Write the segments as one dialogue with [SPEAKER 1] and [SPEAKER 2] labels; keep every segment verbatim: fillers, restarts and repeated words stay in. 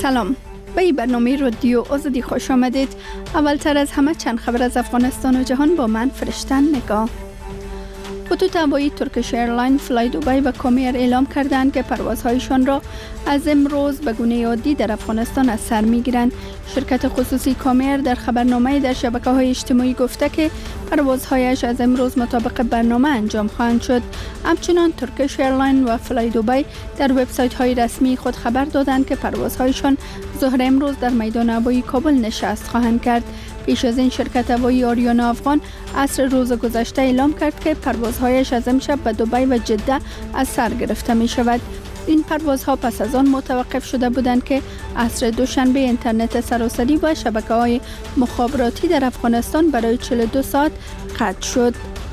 [SPEAKER 1] سلام، به این برنامه رادیو آزادی خوش آمدید. اولتر از همه چند خبر از افغانستان و جهان با من فرشتن نگاه. خطوط هوایی ترکیش ایرلاین، فلای دبی و کامیر اعلام کردند که پروازهایشان را از امروز به گونه عادی در افغانستان از سر می‌گیرند. شرکت خصوصی کامیر در خبرنامه در شبکه‌های اجتماعی گفته که پروازهایش از امروز مطابق برنامه انجام خواهند شد. همچنان ترکیش ایرلاین و فلای دبی در وبسایت‌های رسمی خود خبر دادند که پروازهایشان ظهر امروز در میدان هوایی کابل نشست خواهند کرد. پیش از این شرکت هوایی آریانا افغان عصر روز گذشته اعلام کرد که پروازهایش از امشب به دبی و جده از سر گرفته می شود. این پروازها پس از آن متوقف شده بودند که عصر دوشنبه اینترنت سراسری و شبکه‌های مخابراتی در افغانستان برای چهل و دو ساعت قطع شد.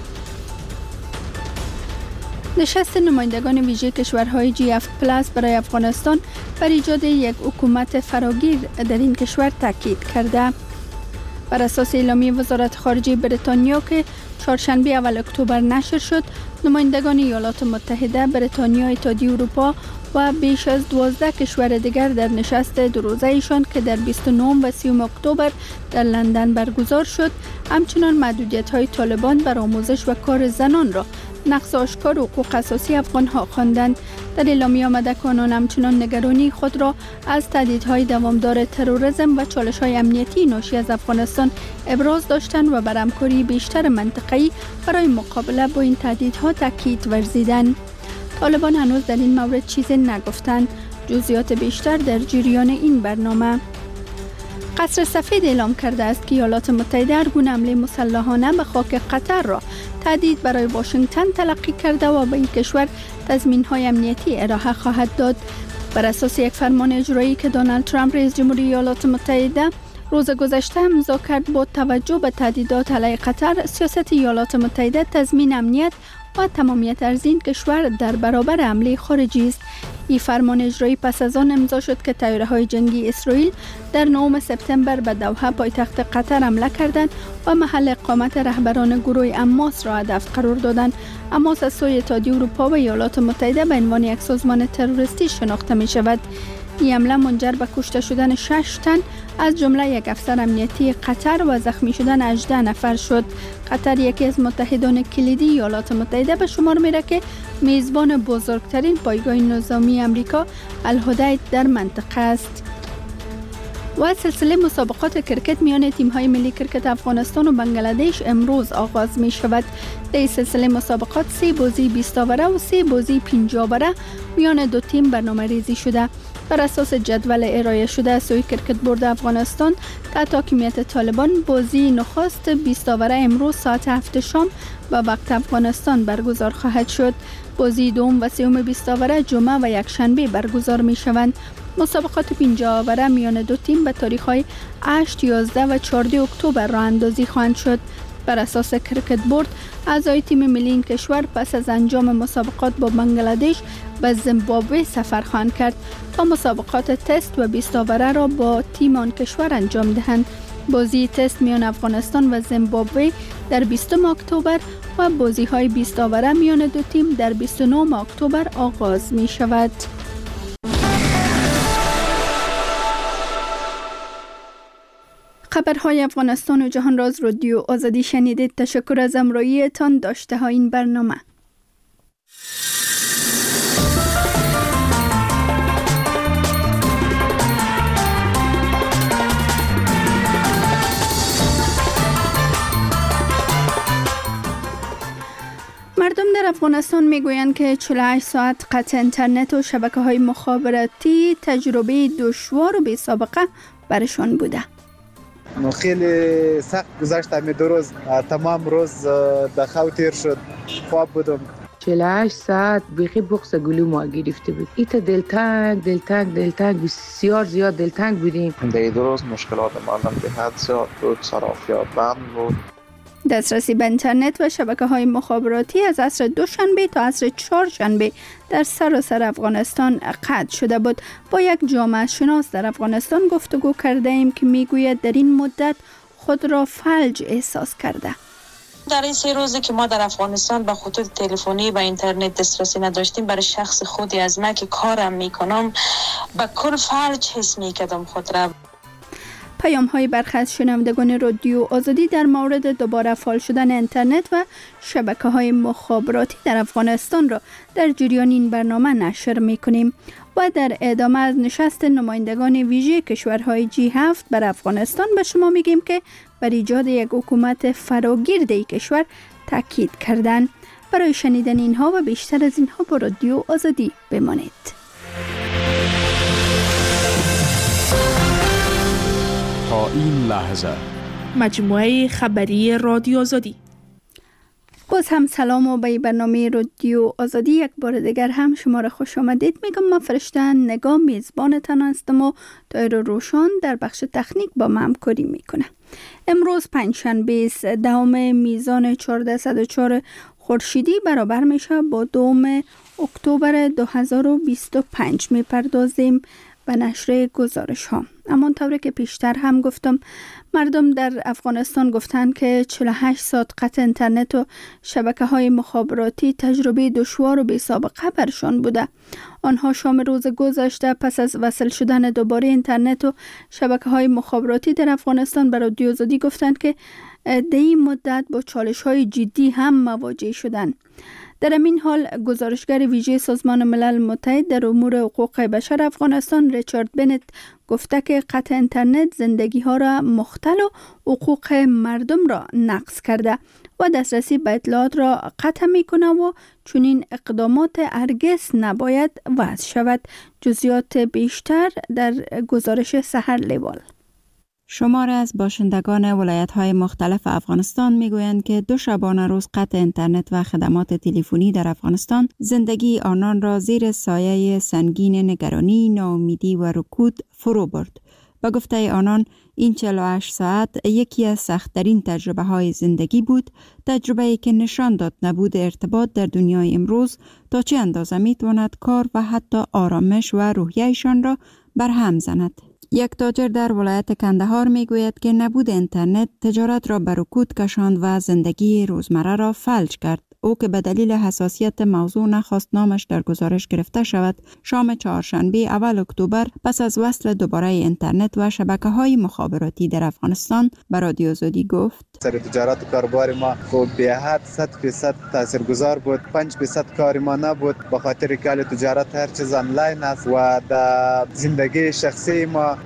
[SPEAKER 1] نشست نمایندگان ویژه کشورهای جی هفت پلاس برای افغانستان بر ایجاد یک حکومت فراگیر در این کشور تاکید کرده. بر اساس اعلامیه وزارت خارجه بریتانیا که چهارشنبه اول اکتبر نشر شد، نمایندگان ایالات متحده، بریتانیا، اتحادیه اروپا و بیش از دوازده کشور دیگر در نشست دو روزه ایشان که در بیست و نه و سی اکتبر در لندن برگزار شد، همچنان محدودیت‌های طالبان بر آموزش و کار زنان را نقض آشکار حقوق اساسی افغان‌ها خواندند. در اعلامیه آمده که آنان همچنان نگرانی خود را از تهدیدهای دوامدار تروریسم و چالش‌های امنیتی ناشی از افغانستان ابراز داشتند و بر همکاری بیشتر منطقه‌ای برای مقابله با این تهدیدها تاکید ورزیدند. طالبان هنوز در این مورد چیزی نگفتند. جزئیات بیشتر در جریان این برنامه. قصر سفید اعلام کرده است که ایالات متحده هر گونه حمله مسلحانه به خاک قطر را تهدید برای واشنگتن تلقی کرده و به این کشور تضمین‌های امنیتی ارائه خواهد داد. بر اساس یک فرمان اجرایی که دونالد ترامپ رئیس جمهوری ایالات متحده روز گذشته امضا کرد، با توجه به تهدیدات علیه قطر، سیاست ایالات متحده تضمین امنیت و تمامیت ارضی این کشور در برابر حمله خارجی است. این فرمان اجرایی پس از آن امضا شد که طیاره‌های جنگی اسرائیل در نهم سپتامبر به دوحه پایتخت قطر حمله کردند و محل اقامت رهبران گروه حماس را هدف قرار دادند. حماس از سوی اتحادیه اروپا و ایالات متحده به عنوان یک سازمان تروریستی شناخته می شود. این حمله منجر به کشته شدن شش تن از جمله یک افسر امنیتی قطر و زخمی شدن هجده نفر شد. قطر یکی از متحدان کلیدی ایالات متحده به شمار میره که میزبان بزرگترین پایگاه نظامی امریکا الهدید در منطقه است. و سلسله مسابقات کرکت میان تیم‌های ملی کرکت افغانستان و بنگلادش امروز آغاز می شود. در این سلسله مسابقات سه بازی بیست اووره و سه بازی پنجاه اووره میان دو تیم برنامه ریزی شده. بر اساس جدول ارائه شده از سوی کرکت بورد افغانستان تحت حاکمیت طالبان، بازی نخست بیست اووره امروز ساعت هفت شام به وقت افغانستان برگزار خواهد شد. بازی دوم و سوم بیست اووره جمعه و یکشنبه برگزار می شوند. مسابقات پنجاه اووره میان دو تیم به تاریخ‌های هشت، یازده و چهارده اکتبر راه اندازی خواهند شد. بر اساس کرکت بورد، اعضای تیم ملی این کشور پس از انجام مسابقات با بنگلادش به زیمبابوه سفر خواهند کرد تا مسابقات تست و بیست اووره را با تیم آن کشور انجام دهند. بازی تست میان افغانستان و زیمبابوه در بیستم اکتبر و بازی‌های بیست اووره میان دو تیم در بیست و نهم اکتبر آغاز می شود. خبرهای افغانستان و جهان را از رادیو آزادی شنیدید. تشکر از همراهیتان. داشته ها این برنامه. مردم در افغانستان میگویند که چهل و هشت ساعت قطع اینترنت و شبکه‌های مخابراتی تجربه دشوار و بی سابقه برشان بوده.
[SPEAKER 2] خیلی سخت گذشت. همین دو روز تمام روز در خواب تیر شد. خواب بودم.
[SPEAKER 3] چهل و هشت ساعت بیخی بغض گلو ما گرفته بود. ایتا دلتنگ دلتنگ دلتنگ بسیار زیاد دلتنگ بودیم.
[SPEAKER 4] در دو روز مشکلات مردم به حد زیاد بود. صرافیات بند بود.
[SPEAKER 1] دسترسی به اینترنت و شبکه‌های مخابراتی از عصر دوشنبه تا عصر چهارشنبه در سراسر افغانستان قطع شده بود. با یک جامعه شناس در افغانستان گفتگو کرده ایم که میگوید در این مدت خود را فلج احساس کرده.
[SPEAKER 5] در این سه روزی که ما در افغانستان به خطوط تلفنی و اینترنت دسترسی نداشتیم، برای شخص خودی از من که کارم میکنم به کل فرج حس میکردم خود را.
[SPEAKER 1] پیام های برخی از شنوندگان رادیو آزادی در مورد دوباره فعال شدن اینترنت و شبکه های مخابراتی در افغانستان را در جریان این برنامه نشر می کنیم و در ادامه از نشست نمایندگان ویژه کشورهای جی هفت بر افغانستان به شما میگیم که بر ایجاد یک حکومت فراگیر در کشور تاکید کردند. برای شنیدن اینها و بیشتر از اینها با رادیو آزادی بمانید.
[SPEAKER 6] تا این لحظه
[SPEAKER 7] مجموعه خبری رادیو آزادی.
[SPEAKER 1] باز هم سلام و به برنامه رادیو آزادی یک بار دیگر هم شما را خوش آمدید میگم. من فرشته نگاه میزبانتان هستم و دایر روشان در بخش تکنیک با من همکاری میکنه. امروز پنجشنبه دهم میزان چهارصد و چهار خورشیدی برابر میشه با دوم اکتبر دو هزار و بیست و پنج. میپردازیم به نشر گزارش ها. اما طوری که پیشتر هم گفتم، مردم در افغانستان گفتند که چهل و هشت ساعت قطع اینترنت و شبکه های مخابراتی تجربه دشوار و بی سابقه برشان بوده. آنها شام روز گذشته پس از وصل شدن دوباره اینترنت و شبکه های مخابراتی در افغانستان به رادیو آزادی گفتند که در این مدت با چالش های جدی هم مواجه شدند. در این حال گزارشگر ویژه سازمان ملل متحد در امور حقوق بشر افغانستان ریچارد بنت گفته که قطع اینترنت زندگی ها را مختل و حقوق مردم را نقض کرده و دسترسی به اطلاعات را قطع می کنه و چنین اقدامات هرگز نباید وضع شود. جزئیات بیشتر در گزارش سحر لیوال.
[SPEAKER 8] شمار از باشندگان ولایت‌های مختلف افغانستان می‌گویند که دو شبانه روز قطع اینترنت و خدمات تلفنی در افغانستان زندگی آنان را زیر سایه سنگین نگرانی، ناامیدی و رکود فرو برد. با گفته آنان این چهل و هشت ساعت یکی از سخت‌ترین تجربه‌های زندگی بود، تجربه‌ای که نشان داد نبود ارتباط در دنیای امروز تا چه اندازه می‌تواند کار و حتی آرامش و روحیه‌شان را برهم زند. یک تاجر در ولایت کندهار می گوید که نبود اینترنت تجارت را به رکود کشاند و زندگی روزمره را فلج کرد. او که به دلیل حساسیت موضوع نخواست نامش در گزارش گرفته شود، شام چهارشنبه اول اکتبر پس از وصل دوباره اینترنت و شبکه های مخابراتی در افغانستان به رادیو آزادی گفت:
[SPEAKER 2] سر تجارت و کاروبار ما خب به حد صد درصد تاثیرگذار بود. پنج درصد کار ما نبود به خاطر که تجارت هر چیز آنلاین است و در زندگی شخصی ما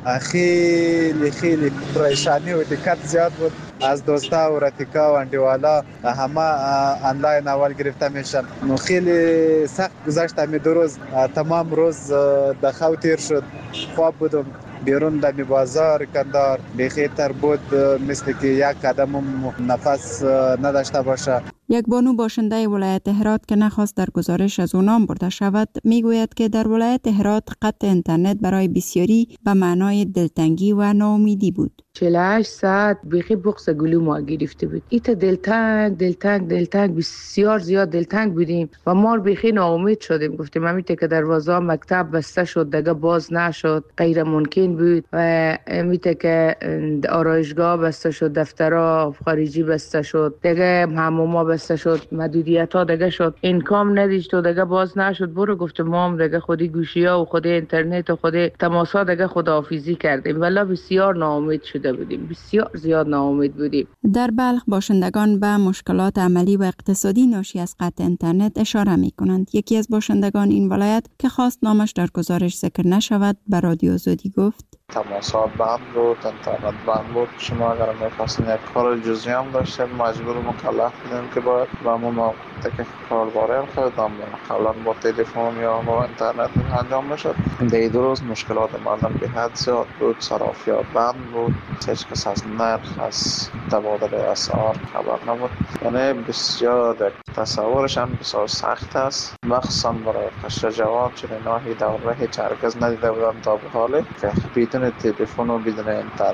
[SPEAKER 2] خیلی خیلی پریشانی و دقت زیاد بود. از دوستا و رفیقا و اندیوالا همه آنلاین اول گرفته میشن. نو خیلی سخت گذشت. می دو روز تمام روز در خو تیر شد. خواب بودم بیرون در بازار کندار بهتر بود مثل که یک قدم نفس نداشته باشه.
[SPEAKER 8] یک بانو باشنده ولایت هرات که نخواست در گزارش از او نام برده شود میگوید که در ولایت هرات قطع اینترنت برای بسیاری به معنای دلتنگی و ناامیدی بود.
[SPEAKER 3] چهل و هشت ساعت بیخی بغض گلو ما گرفته بود. ایت دلتنگ دلتنگ دلتنگ بسیار زیاد دلتنگ بودیم و ما بیخی ناامید شدیم. گفتیم امیته که دروازه مکتب بسته شد دیگه باز نشد، غیر ممکن بود. و امیته که آرایشگاه بسته شد، دفترها خارجی بسته شد، دیگه حموما بسته شد، محدودیت ها دیگه شد، اینکام نداشت و دیگه باز نشد. برو گفتم ما هم دیگه خودی گوشی ها و خودی اینترنت و خودی تماس ها دیگه خداحافظی کردیم. ولی بسیار ناامید شده بودیم، بسیار زیاد ناامید بودیم.
[SPEAKER 8] در بلخ باشندگان به مشکلات عملی و اقتصادی ناشی از قطع اینترنت اشاره می کنند. یکی از باشندگان این ولایت که خواست نامش در گزارش ذکر نشود به رادیو آزادی گفت:
[SPEAKER 4] تماسات بند بود، اینترنت بند بود. شما اگر می‌خواستین یک کار جزئی هم داشتید مجبور و مکلف بودین که باید با ما موقعی که کارباره خودم قبلا با تلفن یا با اینترنت انجام میشد. در دو روز مشکلات مردم به حد زیاد بود. صرافیات بند بود، هیچ کس از نرخ از تبادل اسعار خبر نبود. یعنی بسیار تصورش هم بسیار سخت است، مخصوصا برای قشر جوان، چون اینها دوره هیچ هرگز ندیده بودن تا به حال که بدون تلفن و بدون اینترنت.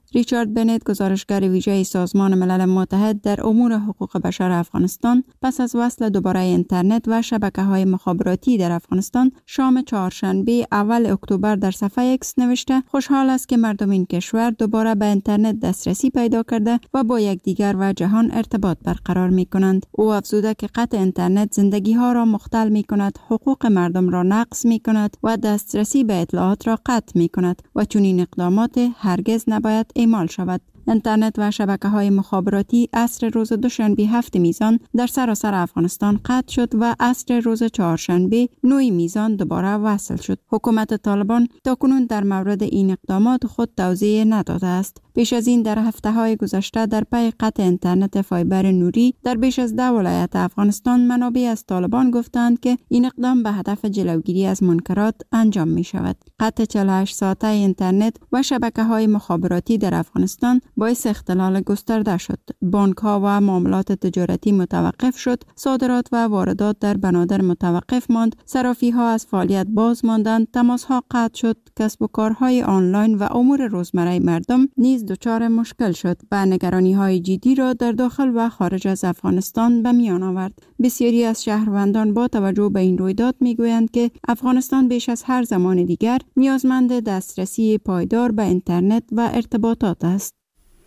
[SPEAKER 8] ریچارد بنت، گزارشگر ویژه سازمان ملل متحد در امور حقوق بشر افغانستان، پس از وصل دوباره اینترنت و شبکه‌های مخابراتی در افغانستان شام چهارشنبه اول اکتبر در صفحه اکس نوشته خوشحال است که مردم این کشور دوباره به اینترنت دسترسی پیدا کرده و با یکدیگر و جهان ارتباط برقرار می کنند. او افزوده که قطع اینترنت زندگی ها را مختل می کند، حقوق مردم را نقض می کند و دسترسی به اطلاعات را قطع می کند و چنین اقدامات هرگز نباید اعمال شود. اینترنت و شبکه‌های مخابراتی عصر روز دوشنبه هفت میزان در سراسر افغانستان قطع شد و عصر روز چهارشنبه نه میزان دوباره وصل شد. حکومت طالبان تاکنون در مورد این اقدامات خود توضیح نداده است. پیش از این در هفته‌های گذشته در پی قطع اینترنت فایبر نوری در بیش از ده ولایت افغانستان منابع از طالبان گفتند که این اقدام به هدف جلوگیری از منکرات انجام می شود. قطع چهل و هشت ساعته اینترنت و شبکه‌های مخابراتی در افغانستان باعث اختلال گسترده شد. بانک‌ها و معاملات تجارتی متوقف شد، صادرات و واردات در بنادر متوقف ماند، صرافی‌ها از فعالیت باز ماندند، تماس‌ها قطع شد، کسب و کارهای آنلاین و امور روزمره مردم نیز دچار مشکل شد و نگرانی‌های جدی را در داخل و خارج از افغانستان به میان آورد. بسیاری از شهروندان با توجه به این رویداد می‌گویند که افغانستان بیش از هر زمان دیگر نیازمند دسترسی پایدار به اینترنت و ارتباطات است.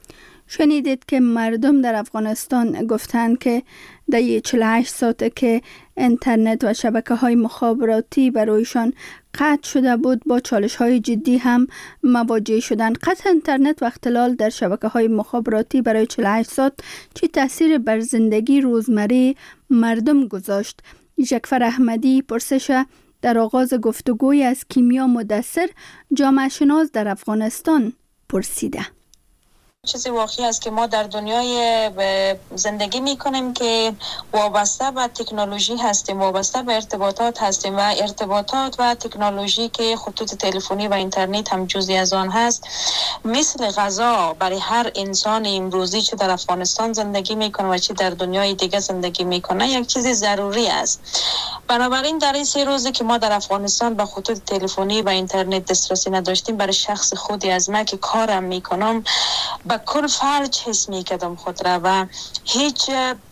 [SPEAKER 1] شنیدید که مردم در افغانستان گفتند که در چهل و هشت ساعته که اینترنت و شبکه‌های مخابراتی برایشان قطع شده بود با چالش‌های جدی هم مواجه شدند. قطع اینترنت و اختلال در شبکه‌های مخابراتی برای چهل و هشت ساعت چه تأثیر بر زندگی روزمره مردم گذاشت؟ ژکفر احمدی پرسش در آغاز گفتگوی از کیمیا مدثر، جامعه شناس در افغانستان، پرسیده.
[SPEAKER 5] چیزی واقعی است که ما در دنیای زندگی می کنیم که وابسته به تکنولوژی هستیم، وابسته به ارتباطات هستیم و ارتباطات و تکنولوژی که خطوط تلفنی و اینترنت هم جزئی از آن هست، مثل غذا برای هر انسان امروزی چه در افغانستان زندگی می کنه و چه در دنیای دیگه زندگی می کنه یک چیز ضروری است. بنابراین در این سه روزی که ما در افغانستان به خطوط تلفنی و اینترنت دسترسی نداشتیم، برای شخص خودی از من که کارم می کنم با کل فلج حس می کردم خود را و هیچ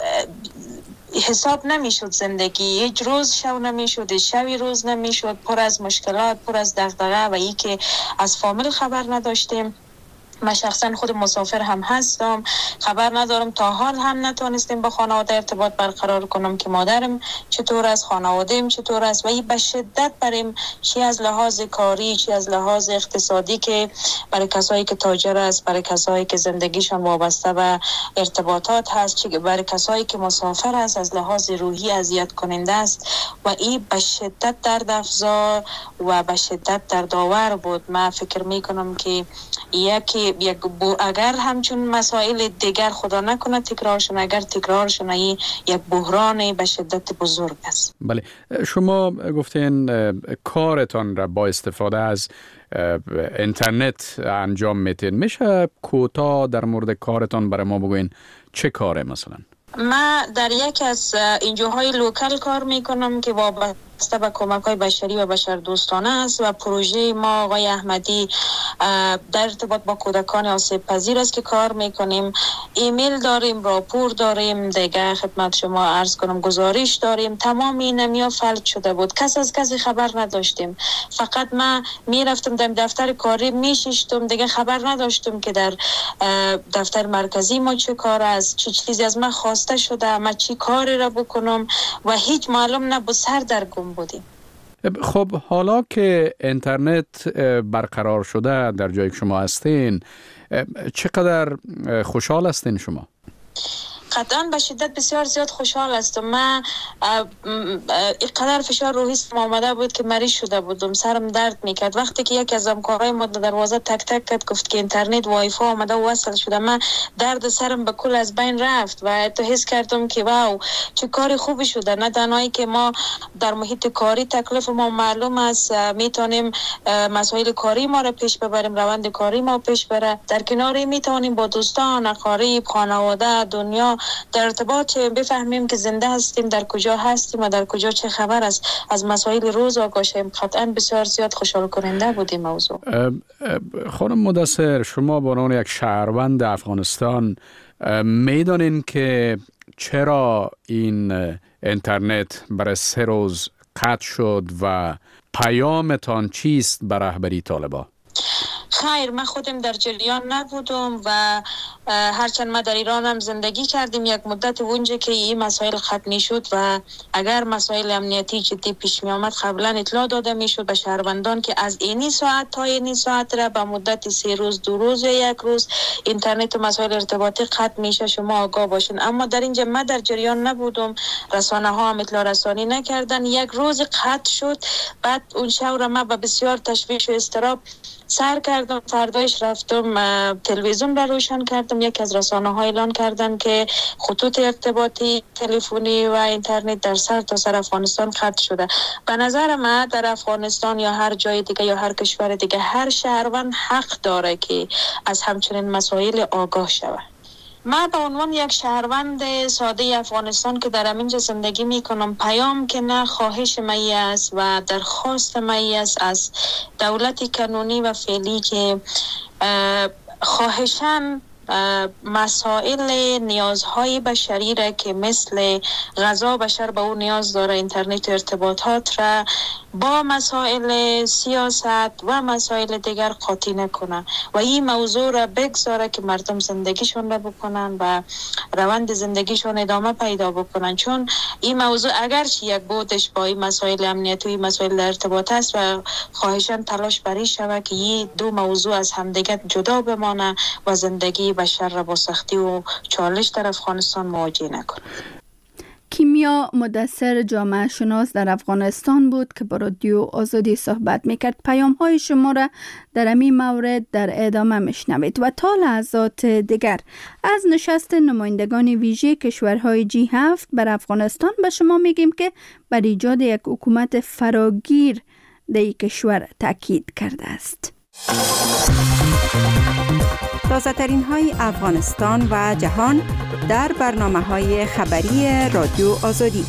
[SPEAKER 5] حساب نمی شد زندگی، هیچ روز شو نمی شد، شوی روز نمی شد، پر از مشکلات، پر از دغدغه و ای که از فامیل خبر نداشتیم. من شخصا خود مسافر هم هستم، خبر ندارم، تا حال هم نتونستیم با خانواده ارتباط برقرار کنم که مادرم چطور است، خانواده‌ام چطور است و این به شدت بریم چی از لحاظ کاری چی از لحاظ اقتصادی که برای کسایی که تاجر است، برای کسایی که زندگیشان وابسته به ارتباطات هست، چی برای کسایی که مسافر است از لحاظ روحی اذیت کننده است و این به شدت درد افزا و به شدت دردآور بود. من فکر می کنم که یکی یک بو اگر همچون مسائل دیگر خدا نکنه تکرار شونه، اگر تکرار شونه این یک بحران به شدت بزرگ است.
[SPEAKER 6] بله، شما گفتین کارتان را با استفاده از اینترنت انجام میتین. میشه کوتاه در مورد کارتان برای ما بگوین چه کاره مثلا؟
[SPEAKER 5] من در یک از انجوهای لوکال کار میکنم که وابسته به کمک‌های بشری و بشردوستانه است و پروژه ما آقای احمدی در ارتباط با کودکان آسیب پذیر است که کار میکنیم. ایمیل داریم، راپور داریم، دیگه خدمت شما عرض کنم گزارش داریم. تمام این نمیا فلج شده بود، کس از کسی خبر نداشتیم. فقط من میرفتم در دفتر کاری میشیشتم، دیگه خبر نداشتم که در دفتر مرکزی ما چه کار است، چه چیزی از من خواسته شده، من چی کاری را بکنم و هیچ معلوم نبود، سر در گم بودیم.
[SPEAKER 6] خب حالا که اینترنت برقرار شده در جایی که شما هستین، چقدر خوشحال هستین شما؟
[SPEAKER 5] قطعا به شدت بسیار زیاد خوشحال هستم. من اینقدر فشار روحی آمده بود که مریض شده بودم، سرم درد میکرد. وقتی که یک از همکارای ما دروازه تک تک کرد گفت که اینترنت وای فای آمده و وصل شده، من درد سرم به کل از بین رفت و تو حس کردم که واو چه کار خوبی شده. نه تنهایی که ما در محیط کاری تکلیف ما معلوم است، میتونیم مسائل کاری ما رو پیش ببریم، روند کاری ما پیش بره، در کنار میتونیم با دوستان، اقارب، خانواده، دنیا در ارتباط بفهمیم که زنده هستیم، در کجا هستیم و در کجا چه خبر است، از مسائل روز آگاه شیم. قطعا بسیار زیاد خوشحال کننده بود این موضوع.
[SPEAKER 6] خانم مدثر، شما به عنوان یک شهروند افغانستان میدانین که چرا این اینترنت برای سه روز قطع شد و پیامتان چیست به رهبری طالبان؟
[SPEAKER 5] خیر، من خودم در جریان نبودم و هرچند ما در ایران هم زندگی کردیم یک مدت اونجا که این مسائل ختم شد و اگر مسائل امنیتی جدی پیش می آمد قبلا اطلاع داده می شد به شهروندان که از اینی ساعت تا اینی ساعت را به مدت سه روز، دو روز یا یک روز اینترنت و مسائل ارتباطی ختم میشه، شما آگاه باشین. اما در اینجا من در جریان نبودم، رسانه ها هم اطلاع رسانی نکردن. یک روز قطع شد، بعد اون شب را من به بسیار تشویش و اضطراب سر کردم. فردایش رفتم تلویزیون را روشن کردم، یک از رسانه ها اعلان کردن که خطوط ارتباطی تلفنی و اینترنت در سر تا سر افغانستان قطع شده. به نظر من در افغانستان یا هر جای دیگه یا هر کشور دیگه هر شهروند حق داره که از همچنین مسائل آگاه شود. من به عنوان یک شهروند ساده افغانستان که در همینجا زندگی میکنم، پیام که نه، خواهش می است و درخواست می است از دولت کنونی و فعلی که خواهشاً مسائل نیازهای بشری را که مثل غذا بشر به اون نیاز داره، اینترنت و ارتباطات را با مسائل سیاست و مسائل دیگر قاطی نکنه و این موضوع را بگذاره که مردم زندگیشون را بکنن و روند زندگیشون ادامه پیدا بکنن. چون این موضوع اگرچه یک بودش با این مسائل امنیتی و مسائل ارتباط است و خواهشاً تلاش بری شود که این دو موضوع از همدیگر جدا بمانه و زندگی بشر را با سختی و چالش در افغانستان مواجه نکنه.
[SPEAKER 1] کیمیا مدثر، جامعه شناس در افغانستان بود که با رادیو آزادی صحبت میکرد. پیام های شما را در همین مورد در ادامه میشنوید و تا لحظات دیگر از نشست نمایندگان ویژه کشورهای جی هفت بر افغانستان به شما میگیم که بر ایجاد یک حکومت فراگیر در این کشور تاکید کرده است.
[SPEAKER 8] تازه ترین های افغانستان و جهان در برنامه های خبری رادیو آزادی.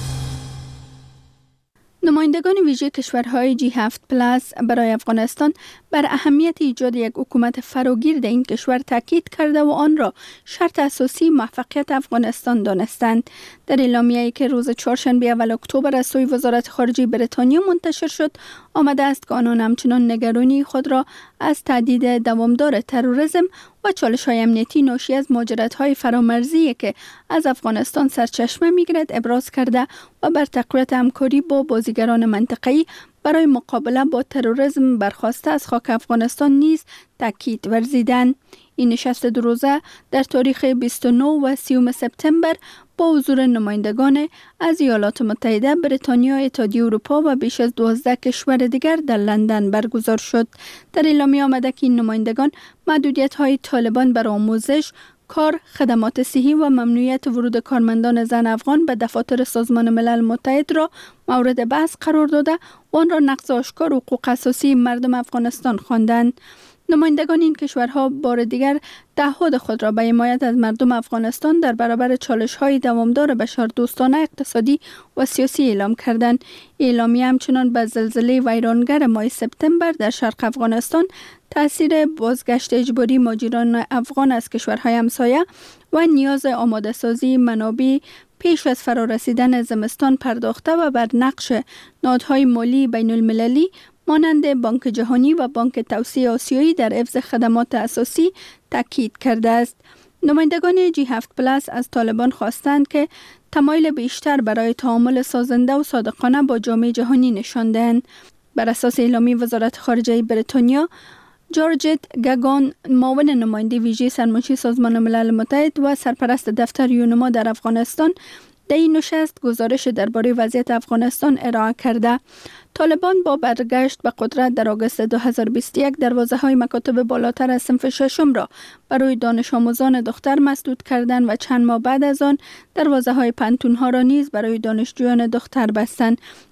[SPEAKER 1] نمایندگان ویژه کشورهای جی هفت پلاس برای افغانستان بر اهمیت ایجاد یک حکومت فراگیر در این کشور تاکید کرده و آن را شرط اساسی موفقیت افغانستان دانستند. در اعلامیه‌ای که روز چهارشنبه اول اکتبر از سوی وزارت خارجه بریتانیا منتشر شد، آمده است که آنان همچنان نگرانی خود را از تهدید دوامدار تروریسم و چالش‌های امنیتی ناشی از مهاجرت‌های فرامرزی که از افغانستان سرچشمه می‌گیرد ابراز کرده و بر تقویت همکاری با بازیگران منطقه‌ای برای مقابله با تروریسم برخواسته از خاک افغانستان نیز تاکید ورزیدند. این نشست دو روزه در تاریخ بیست و نه و سی سپتامبر با حضور نمایندگان از ایالات متحده، بریتانیا، اتحادیه اروپا و بیش از دوازده کشور دیگر در لندن برگزار شد. در اعلامیه آمده که این نمایندگان محدودیت‌های طالبان بر آموزش، کار، خدمات صحی و ممنوعیت ورود کارمندان زن افغان به دفاتر سازمان ملل متحد را مورد بحث قرار داده و آن را نقض آشکار حقوق اساسی مردم افغانستان خواندند. نمایندگان این کشورها بار دیگر تعهد خود را به حمایت از مردم افغانستان در برابر چالش‌های دوامدار بشردوستانه اقتصادی و سیاسی اعلام کردند. اعلامیه همچنان به زلزله ویرانگر ماه سپتامبر در شرق افغانستان، تاثیر بازگشت اجباری مهاجران افغان از کشورهای همسایه و نیاز آماده سازی منابع پیش از فرارسیدن زمستان پرداخته و بر نقش نهادهای مالی بین المللی مانند بانک جهانی و بانک توسعه آسیایی در حفظ خدمات اساسی تاکید کرده است. نمایندگان جی هفت پلاس از طالبان خواستند که تمایل بیشتر برای تعامل سازنده و صادقانه با جامعه جهانی نشان دهند. بر اساس اعلامیه وزارت خارجه بریتانیا، جورجت گاگان، معاون نماینده ویژه سرمنشی سازمان ملل متحد و سرپرست دفتر یونما در افغانستان، در این نشست گزارش درباره وضعیت افغانستان ارائه کرده. طالبان با برگشت به قدرت در آگوست دو هزار و بیست و یک دروازه‌های مکاتب بالاتر از صنف ششم را برای دانش آموزان دختر مسدود کردند و چند ماه بعد از آن دروازه‌های پانتون‌ها را نیز برای دانشجویان دختر بستند.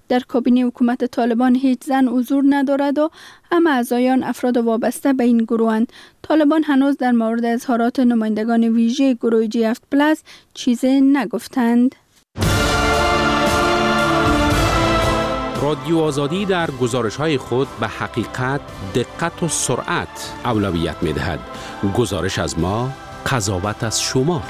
[SPEAKER 1] در کابینه حکومت طالبان هیچ زن حضور ندارد و همه اعضایان افراد وابسته به این گروهند. طالبان هنوز در مورد اظهارات نمایندگان ویژه گروه جی هفت پلاس چیزی نگفتند.
[SPEAKER 9] رادیو آزادی در گزارش‌های خود به حقیقت، دقت و سرعت اولویت می‌دهد. گزارش از ما، قضاوت از شما.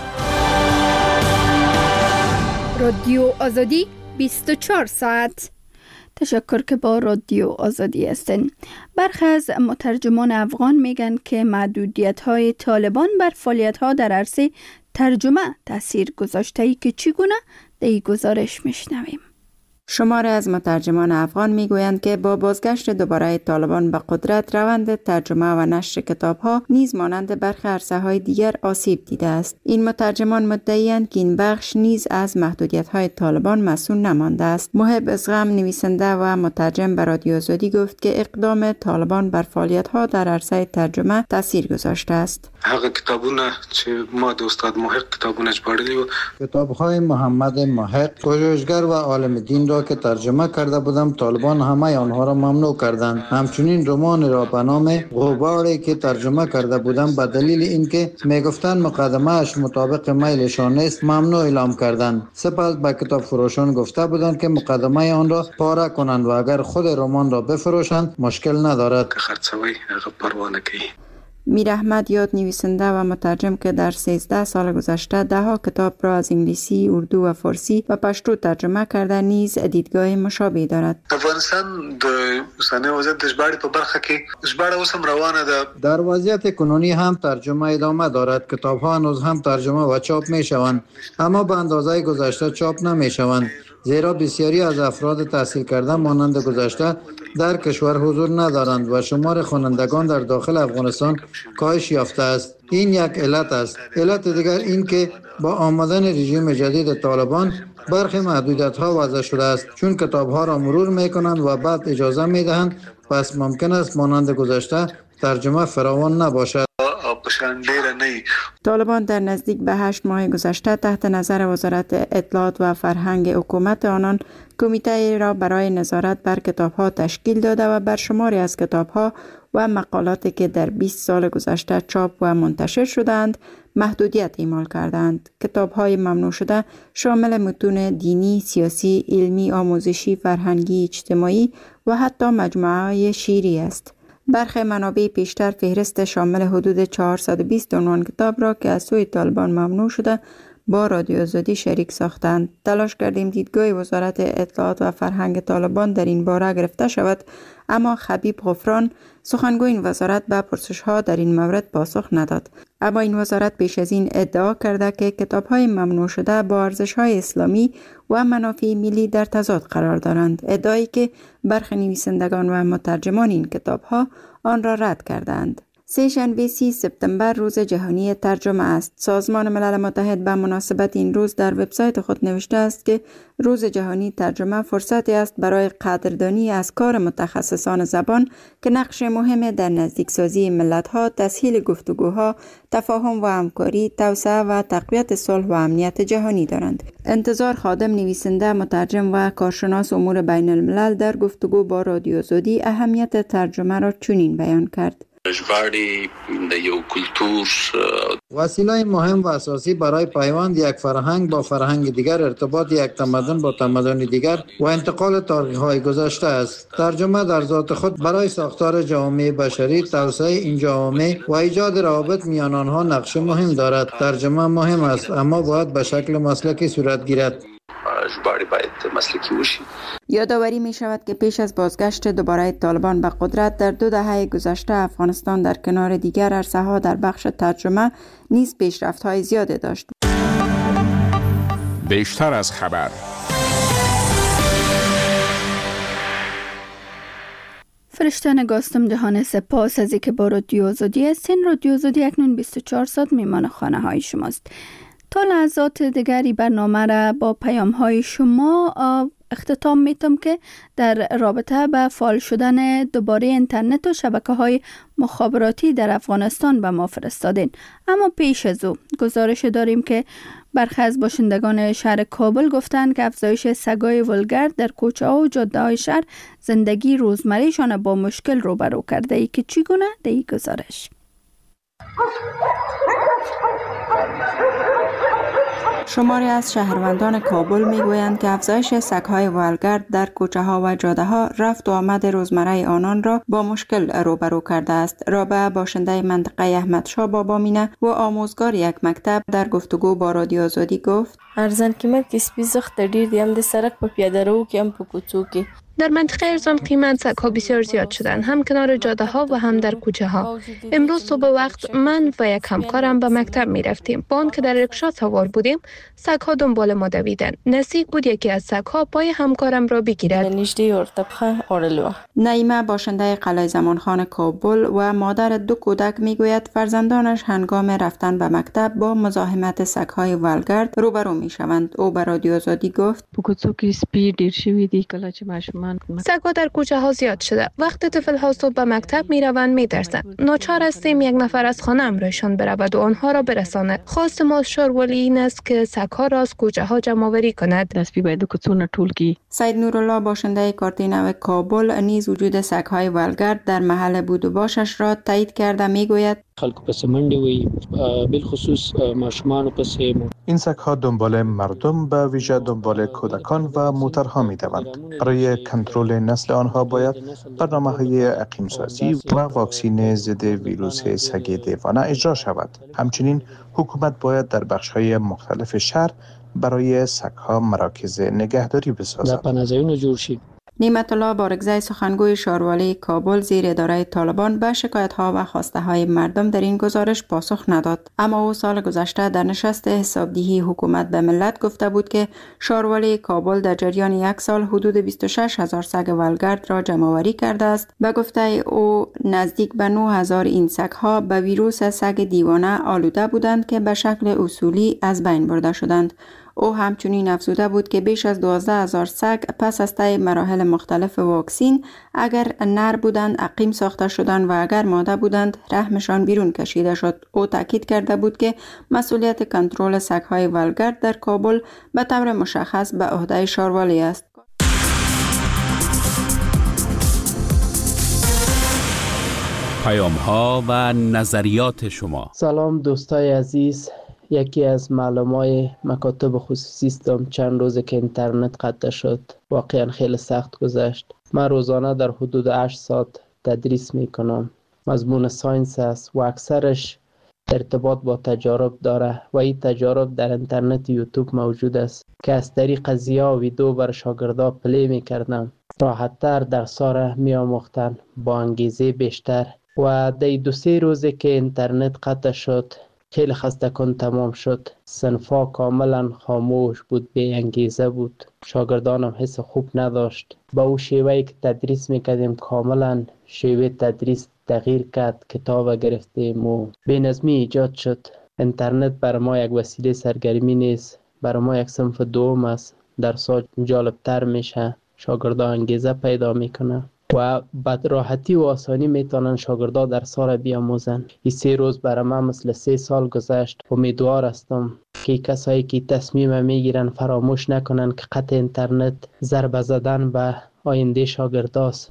[SPEAKER 1] رادیو آزادی بیست و چهار ساعت. تشکر که با رادیو آزادی هستین. برخی از مترجمان افغان میگن که محدودیت‌های طالبان بر فعالیت‌ها در عرصه ترجمه تاثیر گذاشته، که چگونه در این گزارش میشنویم.
[SPEAKER 8] شماری از مترجمان افغان میگویند که با بازگشت دوباره طالبان به قدرت، روند ترجمه و نشر کتاب‌ها نیز مانند برخی عرصه‌های دیگر آسیب دیده است. این مترجمان مدعی‌اند که این بخش نیز از محدودیت‌های طالبان مسئول نمانده است. محب ازغم، نویسنده و مترجم، به رادیو آزادی گفت که اقدام طالبان بر فعالیت‌ها در عرصه ترجمه تاثیر گذاشته است.
[SPEAKER 10] هغه کتابونه چې ما د استاد محق کتابونه ژباړلي وو،
[SPEAKER 11] کتاب‌های محمد محق، پژوهشگر و عالم دین را که ترجمه کرده بودم، طالبان همه آنها را ممنوع کردند. همچنین رمان را به نام غباری که ترجمه کرده بودم، به دلیل اینکه میگفتند مقدمه اش مطابق میلشان نیست، ممنوع اعلام کردند. سپس به کتاب فروشان گفته بودند که مقدمه آن را پاره کنند و اگر خود رمان را بفروشند مشکل ندارد.
[SPEAKER 10] خرڅوي هغه پروا نه کوي.
[SPEAKER 8] میر احمد یاد، نویسنده و مترجم که در سیزده سال گذشته ده ها کتاب را از انگلیسی، اردو و فارسی و پشتو ترجمه کرده، نیز دیدگاه مشابه دارد.
[SPEAKER 10] افغانستان د اوسنی وضعیت د ژباړې په برخه کې ژباړه اوس هم روانه ده.
[SPEAKER 11] در وضعیت کنونی هم ترجمه ادامه دارد. کتاب ها هنوز هم ترجمه و چاپ می شوند، اما به اندازه گذشته چاپ نمی شوند، زیرا بسیاری از افراد تحصیل کرده مانند گذشته در کشور حضور ندارند و شمار خوانندگان در داخل افغانستان کاهش یافته است. این یک علت است. علت دیگر این که با آمدن رژیم جدید طالبان برخی محدودیت‌ها وضع شده است، چون کتاب‌ها را مرور می‌کنند و بعد اجازه می‌دهند، پس ممکن است مانند گذشته ترجمه فراوان نباشد.
[SPEAKER 8] طالبان در نزدیک به هشت ماه گذشته تحت نظر وزارت اطلاعات و فرهنگ حکومت آنان کمیته را برای نظارت بر کتاب‌ها تشکیل داده و بر شماری از کتاب‌ها و مقالاتی که در بیست سال گذشته چاپ و منتشر شدند محدودیت اعمال کردند. کتاب‌های ممنوع شده شامل متون دینی، سیاسی، علمی، آموزشی، فرهنگی، اجتماعی و حتی مجموعه‌های شعری است. برخی منابع پیشتر فهرست شامل حدود چهارصد و بیست عنوان کتاب را که از سوی طالبان ممنوع شده با رادیو آزادی شریک ساختند. تلاش کردیم دیدگاه وزارت اطلاعات و فرهنگ طالبان در این باره گرفته شود، اما خبیب غفران، سخنگوی این وزارت، به پرسش‌ها در این مورد پاسخ نداد. اما این وزارت پیش از این ادعا کرده که کتاب‌های ممنوع شده با ارزش‌های اسلامی و منافع ملی در تضاد قرار دارند، ادعایی که برخی نویسندگان و مترجمان این کتاب‌ها آن را رد کردند. سه‌شنبه سی سپتامبر روز جهانی ترجمه است. سازمان ملل متحد به مناسبت این روز در وبسایت خود نوشته است که روز جهانی ترجمه فرصتی است برای قدردانی از کار متخصصان زبان که نقش مهم در نزدیکسازی ملت‌ها، تسهیل گفتگوها، تفاهم و همکاری، توسعه و تقویت صلح و امنیت جهانی دارند. انتظار خادم، نویسنده، مترجم و کارشناس امور بین الملل، در گفتگو با رادیو آزادی اهمیت ترجمه را چنین بیان کرد:
[SPEAKER 10] ژباړې د یو کلتور
[SPEAKER 11] وسیله مهم و اساسی برای پیوند یک فرهنگ با فرهنگ دیگر، ارتباط یک تمدن با تمدن دیگر و انتقال تاریخ‌های گذشته است. ترجمه در ذات خود برای ساختار جامعه بشری، توسعه این جامعه و ایجاد روابط میان آنها نقش مهم دارد. ترجمه مهم است، اما باید به شکل مسلکی صورت گیرد.
[SPEAKER 10] ژباړې باید مسلکی وشي.
[SPEAKER 8] یادآوری می شود که پیش از بازگشت دوباره طالبان به قدرت در دو دهه گذشته افغانستان در کنار دیگر عرصه‌ها در بخش ترجمه نیز پیشرفت‌های زیادی داشت.
[SPEAKER 9] بیشتر از خبر.
[SPEAKER 1] فرشتان گاستم جهان، سپاس از اینکه با رادیو آزادی هستین. رادیو آزادی اکنون بیست و چهار ساعت میمان خانه های شماست. تا لحظات دیگری برنامه را با پیام های شما اختتام میتم که در رابطه به فعال شدن دوباره اینترنت و شبکه های مخابراتی در افغانستان به ما فرستادین. اما پیش از او گزارش داریم که برخی از باشندگان شهر کابل گفتند که افزایش سگ‌های ولگرد در کوچه‌ها و جاده‌های شهر زندگی روزمره‌شان با مشکل روبرو کرده ای که چگونه در این گزارش.
[SPEAKER 8] شماری از شهروندان کابل میگویند که افزایش سگ‌های ولگرد در کوچه‌ها و جاده‌ها رفت و آمد روزمره آنان را با مشکل روبرو کرده است. رابعه باشنده منطقه احمدشاه بابامینه و آموزگار یک مکتب در گفتگو با رادیو آزادی گفت:
[SPEAKER 12] ارزان قیمت کې سپي زخت ډیر دي، هم د سړک په پیاده رو کې هم په کوڅو کې.
[SPEAKER 13] در منطقه ارزان قیمت سگ‌ها بسیار زیاد شدند، هم کنار جاده ها و هم در کوچه ها. امروز صبح وقت من و یک همکارم به مکتب می رفتیم. با آن که در رکشا سوار بودیم، سگ‌ها دنبال ما دویدند. نزدیک بود یکی از سگ‌ها پای همکارم را بگیرد.
[SPEAKER 8] نعیمه باشنده قلعه زمانخان کابل و مادر دو کودک می گوید فرزندانش هنگام رفتن به مکتب با مزاحمت سگ‌های ولگرد روبرو می شوند. او به رادیو آزادی گفت:
[SPEAKER 13] سگ‌ها در کوچه ها زیاد شده. وقتی طفل ها صبح به مکتب می روند می ترسند. ناچار هستیم یک نفر از خانه امرایشان برود و آنها را برساند. خواست ما شارولی این است که سگ‌ها را از کوچه ها جمع آوری کند.
[SPEAKER 8] سید نورالله باشنده کارتینو کابل نیز وجود سگ‌های ولگرد در محل بود و باشش را تایید کرده می گوید:
[SPEAKER 14] خلکو پس منډه وي، بالخصوص ماشومان پس.
[SPEAKER 15] این سگ‌ها دنبال مردم به ویژه دنبال کودکان و موترها می‌دوند. برای کنترل نسل آنها باید برنامه‌های عقیم سازی و واکسین ضد ویروس سگ دیوانه اجرا شود. همچنین حکومت باید در بخش‌های مختلف شهر برای سگ‌ها مراکز نگهداری بسازد.
[SPEAKER 8] نعمت الله بارگزای سخنگوی شاروالی کابل زیر اداره طالبان به شکایت‌ها و خواسته‌های مردم در این گزارش پاسخ نداد. اما او سال گذشته در نشست حسابدهی حکومت به ملت گفته بود که شاروالی کابل در جریان یک سال حدود بیست و شش هزار سگ ولگرد را جمع‌آوری کرده است. به گفته او نزدیک به نه هزار این سگ‌ها به ویروس سگ دیوانه آلوده بودند که به شکل اصولی از بین برده شدند. او همچنین افزوده بود که بیش از دوازده هزار سگ پس از طی مراحل مختلف واکسین اگر نر بودند عقیم ساخته شدند و اگر ماده بودند رحمشان بیرون کشیده شد. او تاکید کرده بود که مسئولیت کنترل سگ‌های ولگرد در کابل به طور مشخص به عهده شاروالی است.
[SPEAKER 9] پیام‌ها و نظریات شما.
[SPEAKER 14] سلام دوستای عزیز، یکی از معلمای مکاتب خصوصی هستم. چند روزه که اینترنت قطع شد، واقعا خیلی سخت گذشت. من روزانه در حدود هشت ساعت تدریس میکنم. مضمون ساینس است و اکثرش ارتباط با تجارب داره و این تجارب در اینترنت یوتیوب موجود است که از طریق ضیا و ویدیو بر شاگردا پلی میکردم. راحت‌تر درس‌ها را می‌آموختن با انگیزه بیشتر. و در دو سه روزه که اینترنت قطع شد خیلی خسته کن تمام شد. صنفا کاملا خاموش بود، بی انگیزه بود. شاگردانم حس خوب نداشت. با او شیوهی که تدریس میکردیم کاملا شیوه تدریس تغییر کرد. کتاب گرفتیم و بی نظمی ایجاد شد. اینترنت برای ما یک وسیله سرگرمی نیست، برای ما یک صنف دوم است. درس‌ها جالبتر میشه، شاگردان انگیزه پیدا میکنه و بعد راحتی و آسانی میتونن شاگردا درس‌ها را بیاموزن. این سه روز برای من مثل سه سال گذشت. امیدوار هستم که کسایی که تصمیم میگیرن فراموش نکنن که قطع اینترنت ضربه زدن به آینده شاگرداست.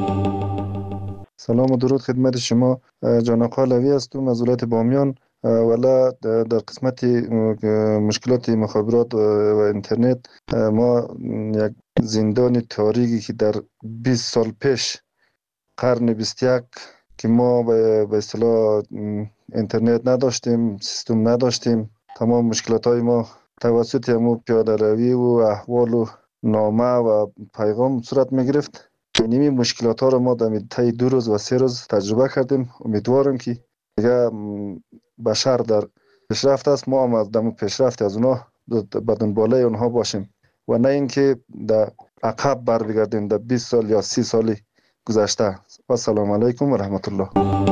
[SPEAKER 16] سلام و درود خدمت شما. جان آقا لوی هستم از ولایت بامیان. ولی در قسمت مشکلات مخابرات و اینترنت ما یک زندان تاریکی که در بیست سال پیش قرن بیست و یک که ما به اصطلاح اینترنت نداشتیم، سیستم نداشتیم، تمام مشکلات های ما توسط همو پیاده روی و احوال و نامه و پیغام صورت می گرفت. این مشکلات ها رو ما در طی دو روز و سه روز تجربه کردیم. امیدوارم که دیگه بشر در پیشرفت است، ما هم از دم پیشرفت از اونها به دنباله اونها باشیم و نه اینکه در عقب بر بگردیم در بیست سال یا سی سال گذشته. و سلام علیکم و رحمت الله.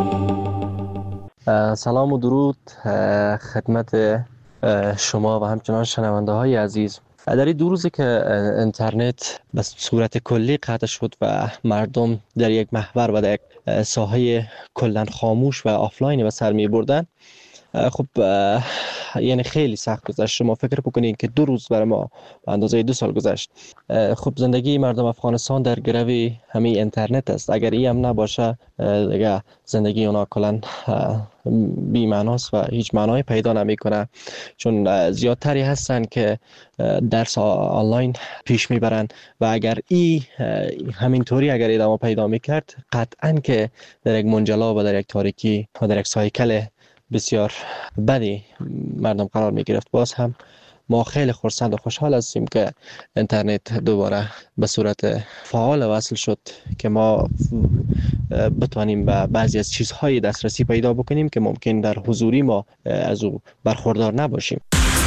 [SPEAKER 17] سلام و درود خدمت شما و همچنان شنونده های عزیز. در این دو روزی که اینترنت به صورت کلی قطع شد و مردم در یک محور و در یک ساحه کلن خاموش و آفلاین به سر می بردن، خب یعنی خیلی سخت گذشت. شما فکر بکنید که دو روز برای ما به اندازه دو سال گذشت. خب زندگی مردم افغانستان در گروی همین اینترنت است. اگر این هم نباشه دیگه زندگی اونا کلا بی معناست و هیچ معنای پیدا نمیکنه، چون زیادتری هستن که درس آنلاین پیش میبرن و اگر این همینطوری اگر ادامه پیدا میکرد قطعا که در یک منجلا و در یک تاریکی و در یک سایکل بسیار بدی مردم قرار می گرفت. باز هم ما خیلی خرسند و خوشحال هستیم که اینترنت دوباره به صورت فعال وصل شد که ما بتوانیم به بعضی از چیزهای دسترسی پیدا بکنیم که ممکن در حضوری ما از او برخوردار نباشیم.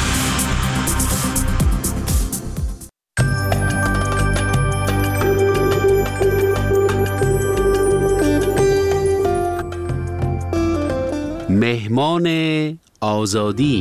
[SPEAKER 9] مهمان آزادی.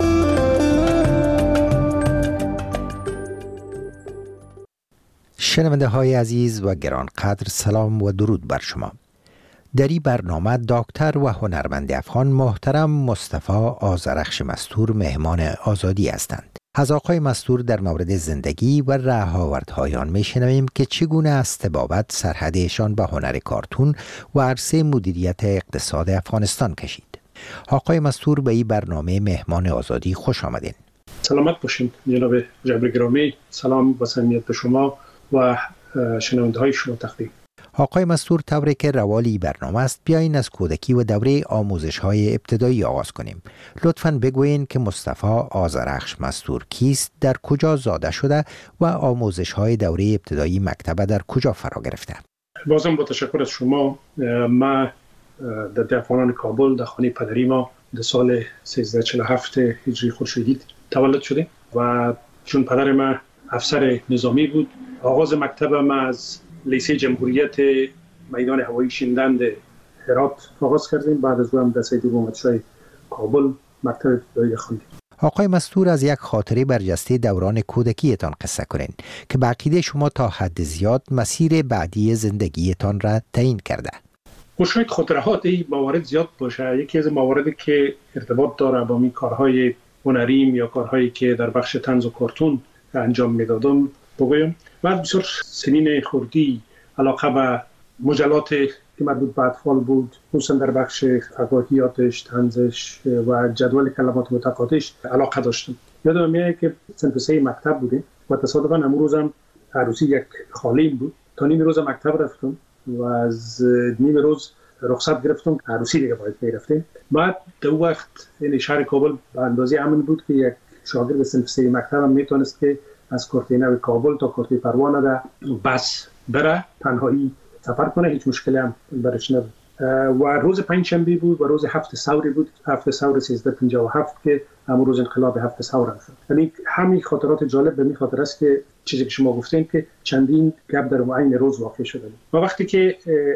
[SPEAKER 18] شنونده های عزیز و گرانقدر، سلام و درود بر شما. در این برنامه دکتر و هنرمند افغان محترم مصطفی آذرخش مستور مهمان آزادی هستند. از آقای مستور در مورد زندگی و رهاوردهای آن میشنویم که چگونه است طبابت سرحدشان به هنر کارتون و عرصه مدیریت اقتصاد افغانستان کشید. آقای مستور به این برنامه مهمان آزادی خوش آمدین.
[SPEAKER 19] سلامت باشین جناب جبر گرامی. سلام و صمیمیت به شما و شنونده های شما تقدیم.
[SPEAKER 18] آقای مستور، طوری که روالی برنامه است بیاین از کودکی و دوره آموزش های ابتدایی آغاز کنیم. لطفاً بگویین که مصطفی آذرخش مستور کیست، در کجا زاده شده و آموزش های دوره ابتدایی مکتب در کجا فرا گرفته؟
[SPEAKER 19] بازم با تشکر از شما. ما در دیافانان کابل در خانه پدری ما در سال سیزده چهل و هفت هجری خورشیدی تولد شدیم و چون پدر ما افسر نظامی بود، آغاز مکتب ما از لیسه جمهوریت میدان هوایی شیندند هرات آغاز کردیم. بعد از اون هم در سید محمدشاه کابل مکتب ابتدایی خواندیم.
[SPEAKER 18] آقای مستور، از یک خاطره برجسته دوران کودکیتان قصه کنین که به عقیده شما تا حد زیاد مسیر بعدی زندگیتان را تعیین کرده.
[SPEAKER 19] شاید خاطرات این موارد زیاد باشه. یکی از مواردی که ارتباط داره با می کارهای هنریم یا کارهایی که در بخش طنز و کارتون انجام میدادم بگویم. بعد بسیار سنین خردی علاقه به مجلات که مربوط به اطفال بود، خصوصا در بخش فکاهیاتش، طنزش و جدول کلمات متقاطعش علاقه داشتم. یادم میاد که صنف سه مکتب بودیم و تصادفاً امروز روزم عروسی یک خالیم بود. تا نیم روز مکتب رفتم و از نیم روز رخصت گرفتم، عروسی دیگه باید میرفتیم. بعد در وقت این شهر کابل به اندازه امن بود که یک شاگرد صنف سه مکتب هم میتونست که از کورتینه کابل تا کورتی پروانه در بس بره، تنهایی سفر کنه، هیچ مشکلی هم برش نبود. و روز پنجشنبه بود و روز هفت ثوری بود، هفت ثور سیزده پنجاه و هفت که همون روز انقلاب هفت ثور هم شد. یعنی همین خاطرات جالب به می خاطر است که چیزی که شما گفتین که چندین گپ در معین روز واقع شده. و وقتی که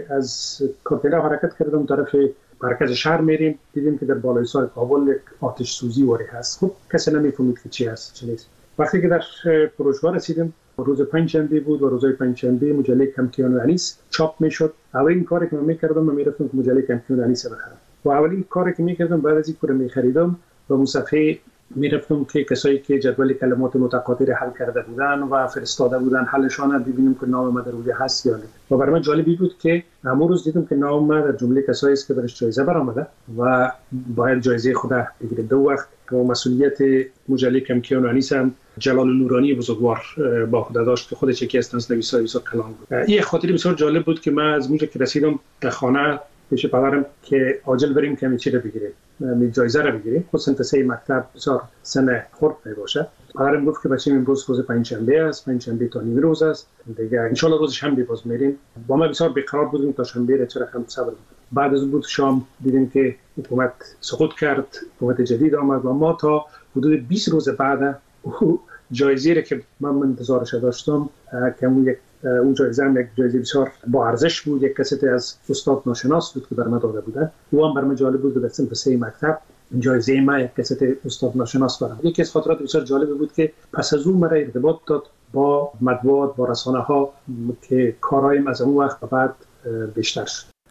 [SPEAKER 19] از کورتینه حرکت کردم طرف مرکز شهر میریم، دیدیم که در بالای سر کابل آتش سوزی واری هست. خب کسی نمیفهمید که چی هست چی نیست. وقتی که در فروشگاه رسیدم، روز پنجشنبه بود و روزهای پنجشنبه مجله کمکیان و انیس چاپ میشد. اولین کاری که من میکردم من میرفتم که مجله کمکیان و انیس بخرم و اولین کاری که میکردم بعد از اینکه میخریدم و مصفحه میرفتم که کسایی که جدول کلمات متقاطع حل کرده بودن و فرستاده بودن حلشان ببینیم که نام ما در روی هست یا نه. و برای من جالبی بود که همون روز دیدم که نام ما در جمله کسایی است که برش جایزه برآمده و باید جایزه خود بگیره. دو وقت که مسئولیت مجله کمکیان و انیس هم جلال نورانی بزرگوار با خود داشت که خودش یکی از تنزنویسای بسیار کلان بود. این خاطره بسیار جالب بود که من از اونجا که رسیدم در خانه پیش پدرم که عاجل بریم که چی رو بگیریم، می جایزه رو بگیریم. خود سنت سه مکتب بسیار سن خرد میباشه. پدرم گفت که بچه‌م امروز روز پنجشنبه است، پنجشنبه تا نیم روز است دیگه، ان شاء الله روز شنبه باز میریم. با ما بسیار بیقرار بودیم تا شنبه رو چرا هم صبر. بعد از بود شام دیدیم که حکومت سقوط کرد، حکومت جدید آمد و ما تا حدود بیست روز بعد جایزه را که من انتظارش داشتم که اون یک اون جایزه هم یک جایزه بسیار با ارزش بود، یک کست از استاد ناشناس بود که برام داده بودن. او هم برام جالب بود که در صنف سه مکتب جایزه ما یک کست استاد ناشناس برام. یکی از خاطرات بسیار جالب بود که پس از اون مرا ارتباط داد با مطبوعات، با رسانه ها که کارایم از اون وقت بعد بیشتر شد.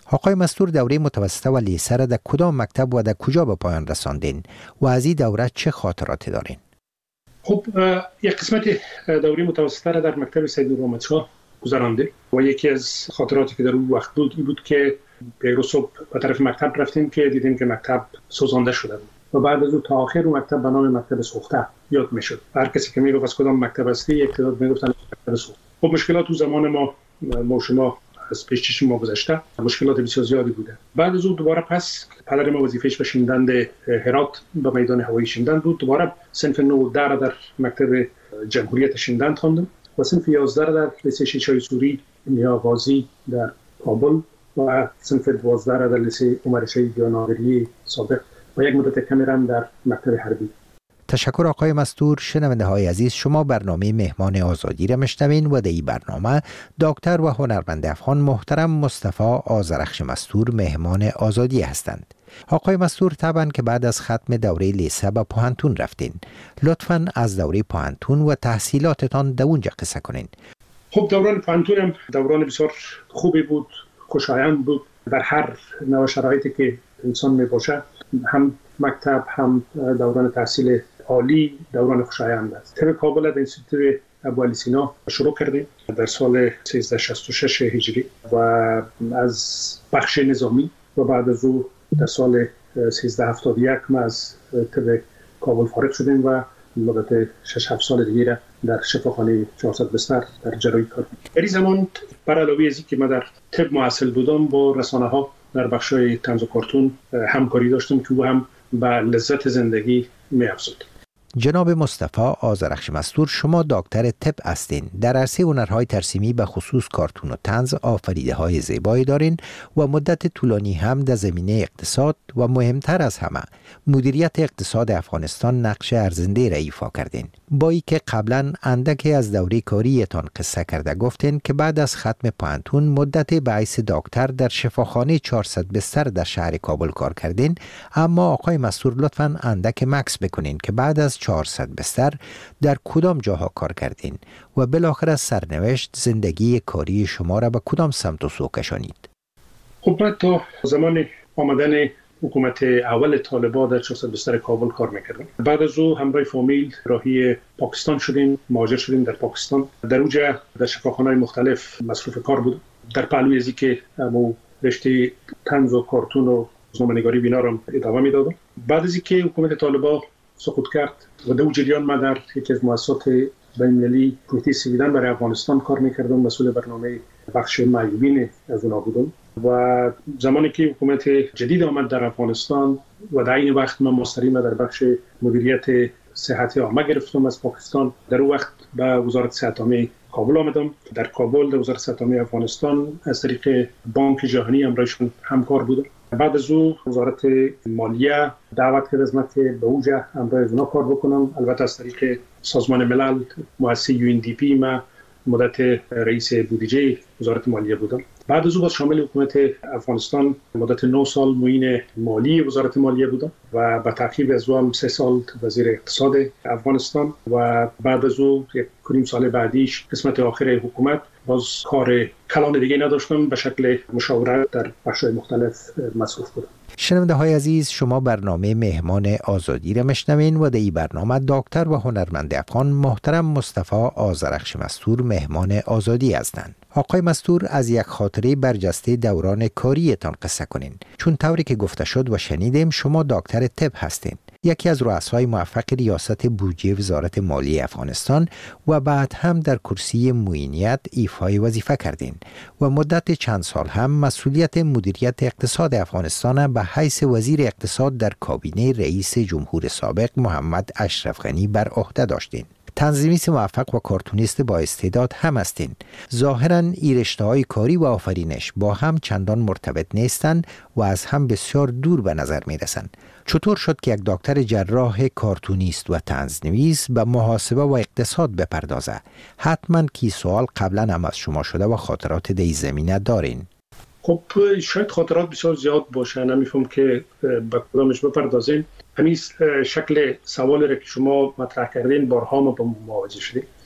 [SPEAKER 18] آقای مستور دوره متوسطه و لیسه را در کدام مکتب و در کجا به پایان رساندین و از این دوره چه خاطراتی دارین؟
[SPEAKER 19] خب یک قسمت دوره متوسطه را در مکتب سید نورمحمدشاه گذرانده و یکی از خاطراتی که در اون وقت بود این بود که به صبح به طرف مکتب رفتیم که دیدیم که مکتب سوزانده شده بود و بعد از اون تا آخر اون مکتب به نام مکتب سوخته یاد میشد. هر کسی که میگفت از کدام مکتب هستی یک تعداد میگفتن مکتب سوخته. خب مشکلات تو زمان ما ما شما از پیش چشم ما گذشته، مشکلات بسیار زیادی بوده. بعد از اون دوباره پس پدر ما وظیفهش به شیندند هرات به میدان هوایی شیندند بود. دوباره صنف نه در در مکتب جمهوریت شیندند خواندم و صنف یازده در لیسه شیشای سوری نیاغازی در کابل و صنف دوازده در لیسه عمر شهید یا ناظری سابق و یک مدت کمی هم در مکتب حربی.
[SPEAKER 18] تشکر آقای مستور. شنونده های عزیز، شما برنامه مهمان آزادی را میشنوین و در این برنامه دکتر و هنرمند افغان محترم مصطفی آذرخش مستور مهمان آزادی هستند. آقای مستور، طبعا که بعد از ختم دوره لیسه به پوهنتون رفتین، لطفاً از دوره پوهنتون و تحصیلاتتان در اونجا قصه کنین.
[SPEAKER 19] خب دوران پوهنتونم دوران بسیار خوبی بود، خوشایند بود. در هر نوع شرایطی که انسان می باشه، هم مکتب هم دوران تحصیل عالی دوران خوشایند است. طب کابل در انستیتوت ابوعلی سینا شروع کردیم در سال سیزده شصت و شش هجری و از بخش نظامی و بعد از او در سال سیزده هفتاد و یک ما از طب کابل فارغ شدیم و مدت شش هفت سال دیگه در شفاخانه چهارصد بستر در جراحی کار کردیم. در این زمان بر علاوه از اینکه من در طب محصل بودم، با رسانه ها در بخشای طنز و کارتون همکاری داشتم که او هم به لذت زندگی می افزود.
[SPEAKER 18] جناب مصطفی آذرخش مستور، شما دکتر طب هستین. در عرصه هنرهای ترسیمی به خصوص کارتون و طنز آفریده های زیبایی دارین و مدت طولانی هم در زمینه اقتصاد و مهمتر از همه مدیریت اقتصاد افغانستان نقش ارزنده را ایفا کردین. با ای که قبلا اندکی از دوره کاریتان قصه کرده گفتین که بعد از ختم پوهنتون مدت به حیث دکتر در شفاخانه چهارصد بستر در شهر کابل کار کردین. اما آقای مستور لطفاً اندک مکس بکنین که بعد از چهارصد بستر در کدام جاها کار کردین و بالاخره سرنوشت زندگی کاری شما را به کدام سمت و سو کشانید؟
[SPEAKER 19] خب من تا زمان آمدن حکومت اول طالبان در چهارصد بستر کابل کار میکردم. بعد از او همراه فامیل راهی پاکستان شدیم، مهاجر شدیم در پاکستان. در اونجا در شفاخانه‌های مختلف مصروف کار بودم. در پهلوی ازی که همو رشته طنز و کارتون و روزنامه‌نگاری بینا را ادامه میدادم. بعد از اینکه حکومت طالبان سقوط کرد و در جریان من در یکی از مؤسسات بین‌المللی کمیته سویدن برای افغانستان کار میکردم، مسئول برنامه بخش معیوبین از اونها بودم. و زمانی که حکومت جدید آمد در افغانستان و در این وقت من مستقیما در بخش مدیریت صحت عامه گرفتم از پاکستان، در اون وقت به وزارت صحت عامه کابل آمدم. در کابل در وزارت صحت عامه افغانستان از طریق بانک جهانی همراهشون همکار بودم. بعد از او وزارت مالیه دعوت کرد از من که به اونجا همراه اونا کار بکنم. البته از طریق سازمان ملل مؤسسه یو ان دی پی ما مدت رئیس بودجه وزارت مالیه بودم. بعد از او باز شامل حکومت افغانستان مدت نه سال معین مالی وزارت مالیه بودم و به تعقیب از او هم سه سال وزیر اقتصاد افغانستان و بعد از او یک کنیم سال بعدیش قسمت آخر حکومت باز کار کلان دیگه نداشتم، به شکل مشاورت در بخش‌های مختلف مصروف بودم.
[SPEAKER 18] شنونده های عزیز، شما برنامه مهمان آزادی را میشنوین و در این برنامه دکتر و هنرمند افغان محترم مصطفی آذرخش مستور مهمان آزادی هستند. آقای مستور، از یک خاطره برجسته دوران کاریتان قصه کنین، چون طوری که گفته شد و شنیدیم شما دکتر طب هستین، یکی از رؤسای موفق ریاست بودجه وزارت مالیه افغانستان و بعد هم در کرسی معینیت ایفای وظیفه کردین و مدت چند سال هم مسئولیت مدیریت اقتصاد افغانستان به حیث وزیر اقتصاد در کابینه رئیس جمهور سابق محمد اشرف غنی بر عهده داشتین. تنظیمیست موفق و کارتونیست با استعداد هم هستین. ظاهراً این رشته‌های کاری و آفرینش با هم چندان مرتبط نیستند و از هم بسیار دور به نظر می رسند. چطور شد که یک دکتر جراح کارتونیست و طنزنویس به محاسبه و اقتصاد بپردازه؟ حتما کی سوال قبلا هم از شما شده و خاطرات در این زمینه دارین.
[SPEAKER 19] خب شاید خاطرات بسیار زیاد باشه، نمیفهم که به کدامش بپردازیم. همین شکل سوال را که شما مطرح کردین بارها ما با مواجه شدیم.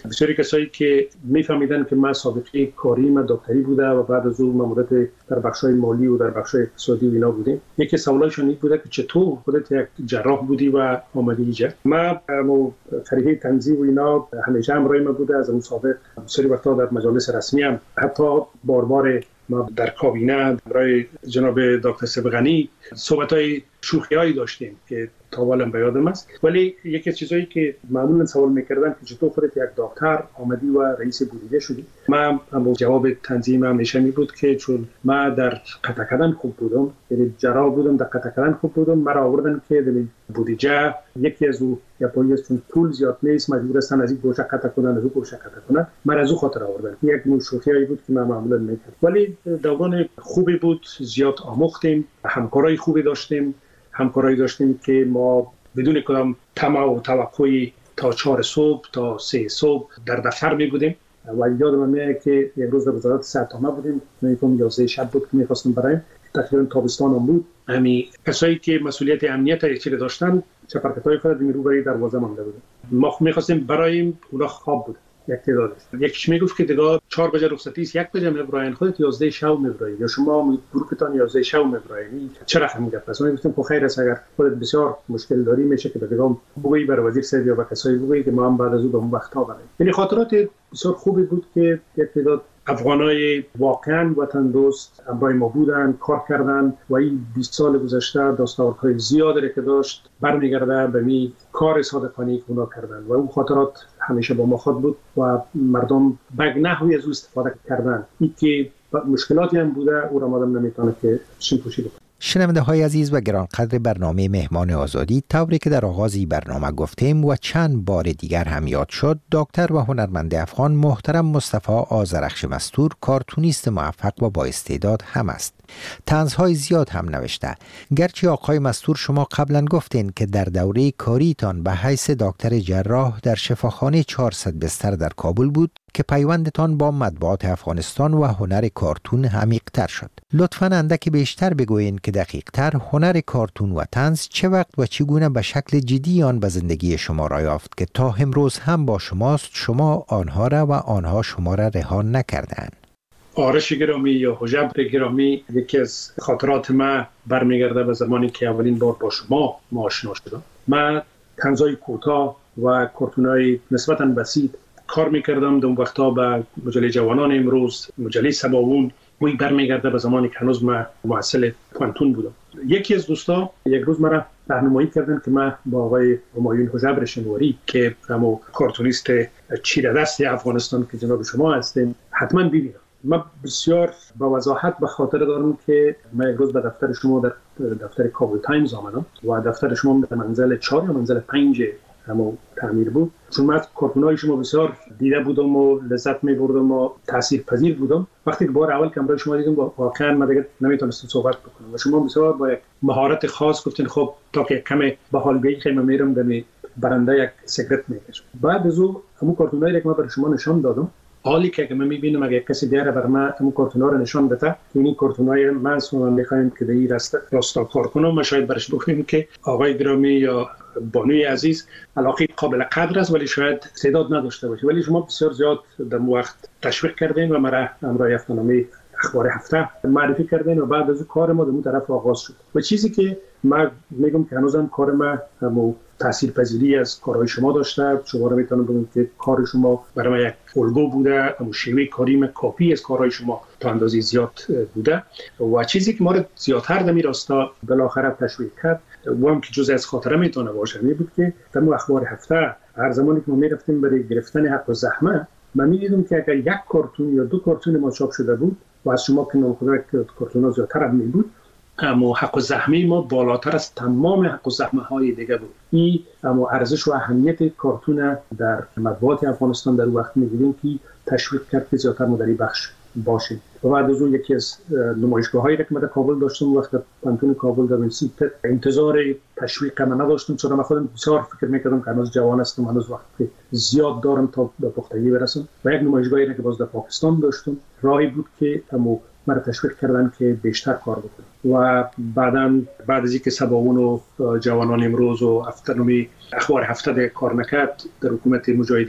[SPEAKER 19] بسیاری کسایی که میفهمیدن که من سابقه کاری من دکتری بوده و بعد از اون ماموریت در بخش‌های مالی و در بخش‌های اقتصادی و اینا بودیم. یکی سوالایشون این بوده که چطور خودت یک جراح بودی و آمدی اینجا. من مو طریق تنظیم و اینا همیشه همراه من بوده از اون سابق. بسیاری وقتا در مجالس رسمی هم حتی بار بار ما در کابینه برای جناب دکتر سبغانی صحبت‌های شوخی‌هایی داشتیم که تا حالا به یادم است. ولی یکی از چیزایی که معمولا سوال می‌کردن که چطور خودت یک دکتر آمدی و رئیس بودجه شدی، من هم جواب تنظیم همیشه می بود که چون من در قطع کردن خوب بودم، یعنی جراح بودم، در قطع کردن خوب بودم، مرا آوردن که در بودجه یکی از او یا پلیس چون پول زیاد نیست مجبور هستن از این گوشه قطع کنن از اون گوشه قطع کنن، من از اون خاطر آوردن. یک نوع شوخیایی بود که من معمولا می‌کردم. ولی دوران خوبی بود، زیاد آموختیم، همکارای خوبی داشتیم، همکارایی داشتیم که ما بدون کدام طمع و توقعی تا چهار صبح تا سه صبح در دفتر می بودیم و یادم میاد که یک روز در وزارت صحت بودیم، میگم یازده شب بود که می‌خواستیم برایم تقریبا تابستان هم بود. همین کسایی که مسئولیت امنیت ایچری داشتن چپرکتای خود می روبروی دروازه مانده بودیم. ما می‌خواستیم برایم اونا خواب بود. یک تعدادش یکیش میگفت که دیگه چهار بجه رخصتی است، یک بجه میبراین، خودت یازده شب میبرایی یا شما گروهتان یازده شب میبراین، چه رقم گپ است؟ من گفتم خب خیر است، اگر خودت بسیار مشکل داری میشه که دیگه بگویی بر وزیر صاحب یا به کسایی بگویی که ما هم بعد از اون به اون وقتا بریم. یعنی خاطرات بسیار خوبی بود که یک تعداد افغانای واقعا وطن دوست همراه ما بودن، کار کردن و این بیست سال گذشته دستاوردهای زیادی که داشت برمیگرده به می کار صادقانه که اونا کردن و اون خاطرات همیشه با ما خود بود و مردم به نحوی از او استفاده کردن. این که مشکلاتی هم بوده او را مادم نمیتونه که شیم پوشیده.
[SPEAKER 18] شنونده های عزیز و گرانقدر برنامه مهمان آزادی، طوری که در آغازی برنامه گفتیم و چند بار دیگر هم یاد شد، دکتر و هنرمند افغان محترم مصطفی آذرخش مستور کارتونیست موفق و با استعداد هم است. طنزهای زیاد هم نوشته. گرچه آقای مستور شما قبلا گفتین که در دوره کاریتان به حیث دکتر جراح در شفاخانه چهارصد بستر در کابل بود که پیوندتان با مطبوعات افغانستان و هنر کارتون عمیق‌تر شد. لطفاً اندکی بیشتر بگویید که دقیق‌تر هنر کارتون و طنز چه وقت و چگونه به شکل جدی آن به زندگی شما را یافت که تا امروز هم با شماست، شما آنها را و آنها شما را رها نکردند.
[SPEAKER 19] آرش گرامی یا حجب گرامی، یکی از خاطرات ما برمیگرده به زمانی که اولین بار با شما ما آشنا شدم. من طنزهای کوتاه و کارتونای نسبتاً بسیط کار میکردم. در اون وقتا به مجله جوانان امروز، مجله سباوون، وی برمیگرده به زمانی که هنوز من معسل پانتون بودم. یکی از دوستا یک روز مرا راهنمایی کردن که من با آقای همایون حجبر شنواری که همو کارتونیست چیره‌دست افغانستان که جناب شما هستین حتما ببینم. من بسیار با وضاحت به خاطر دارم که من یک روز به دفتر شما در دفتر کابل تایمز آمدم و دفتر شما در منزل چهار یا منزل پنج همو تعمیر بود. چون من کارتونای شما بسیار دیده بودم و لذت می بردم و تاثیر پذیر بودم. وقتی که بار اول کامرای شما دیدم واقعا من دیگه نمیتونستم صحبت بکنم و شما بسیار با یک مهارت خاص گفتین خب تا که کم به حال بیای خیلی میرم در برنده یک سیگرت میکشم. بعد از اون همون کارتونایی که من برای شما نشان دادم، حالی که من میبینم اگه کسی دیگه بر من همون کارتونا رو نشان بده که این کارتونای من شما میخوایم که در این راستا راستا کار کنم، ما شاید برش بگویم که آقای گرامی یا بانوی عزیز علاقه قابل قدر است ولی شاید استعداد نداشته باشه، ولی شما بسیار زیاد در وقت تشویق کردین و مرا امرای هفته‌نامه اخبار هفته معرفی کردین و بعد از کار ما در اون طرف آغاز شد و چیزی که من میگم که هنوزم کار ما همو تاثیرپذیری از کارهای شما داشته. شما رو میتونم بگم که کار شما برای من یک الگو بوده، همون شیوه کاریم کاپی از کارهای شما تا اندازه زیاد بوده و چیزی که ما رو زیادتر در این راستا بالاخره تشویق کرد و هم که جزء از خاطره میتونه باشه می بود که در اخبار هفته هر زمانی که ما میرفتیم برای گرفتن حق و زحمه، من میدیدم که اگر یک کارتون یا دو کارتون ما چاپ شده بود و از شما که نامخدا کارتونا زیادتر هم می بود، اما حق و زحمه ما بالاتر از تمام حق و زحمه های دیگه بود. این اما ارزش و اهمیت کارتون در مطبوعات افغانستان در وقت می‌دیدیم که تشویق کرد که زیادتر ما در این بخش باشیم. و بعد از اون یکی از نمایشگاه‌هایی که من در کابل داشتم وقت پانتون کابل در وینسیت انتظار تشویق من نداشتم، چون من خودم بسیار فکر می‌کردم که هنوز جوان هستم، هنوز وقت زیاد دارم تا به پختگی برسم. و یک نمایشگاهی که باز در پاکستان داشتم راهی بود که اما مرا تشویق کردن که بیشتر کار بکنم و بعداً بعد از اینکه سباوون و جوانان امروز و هفته‌نامه اخبار هفته کار نکرد در حکومت مجاهدین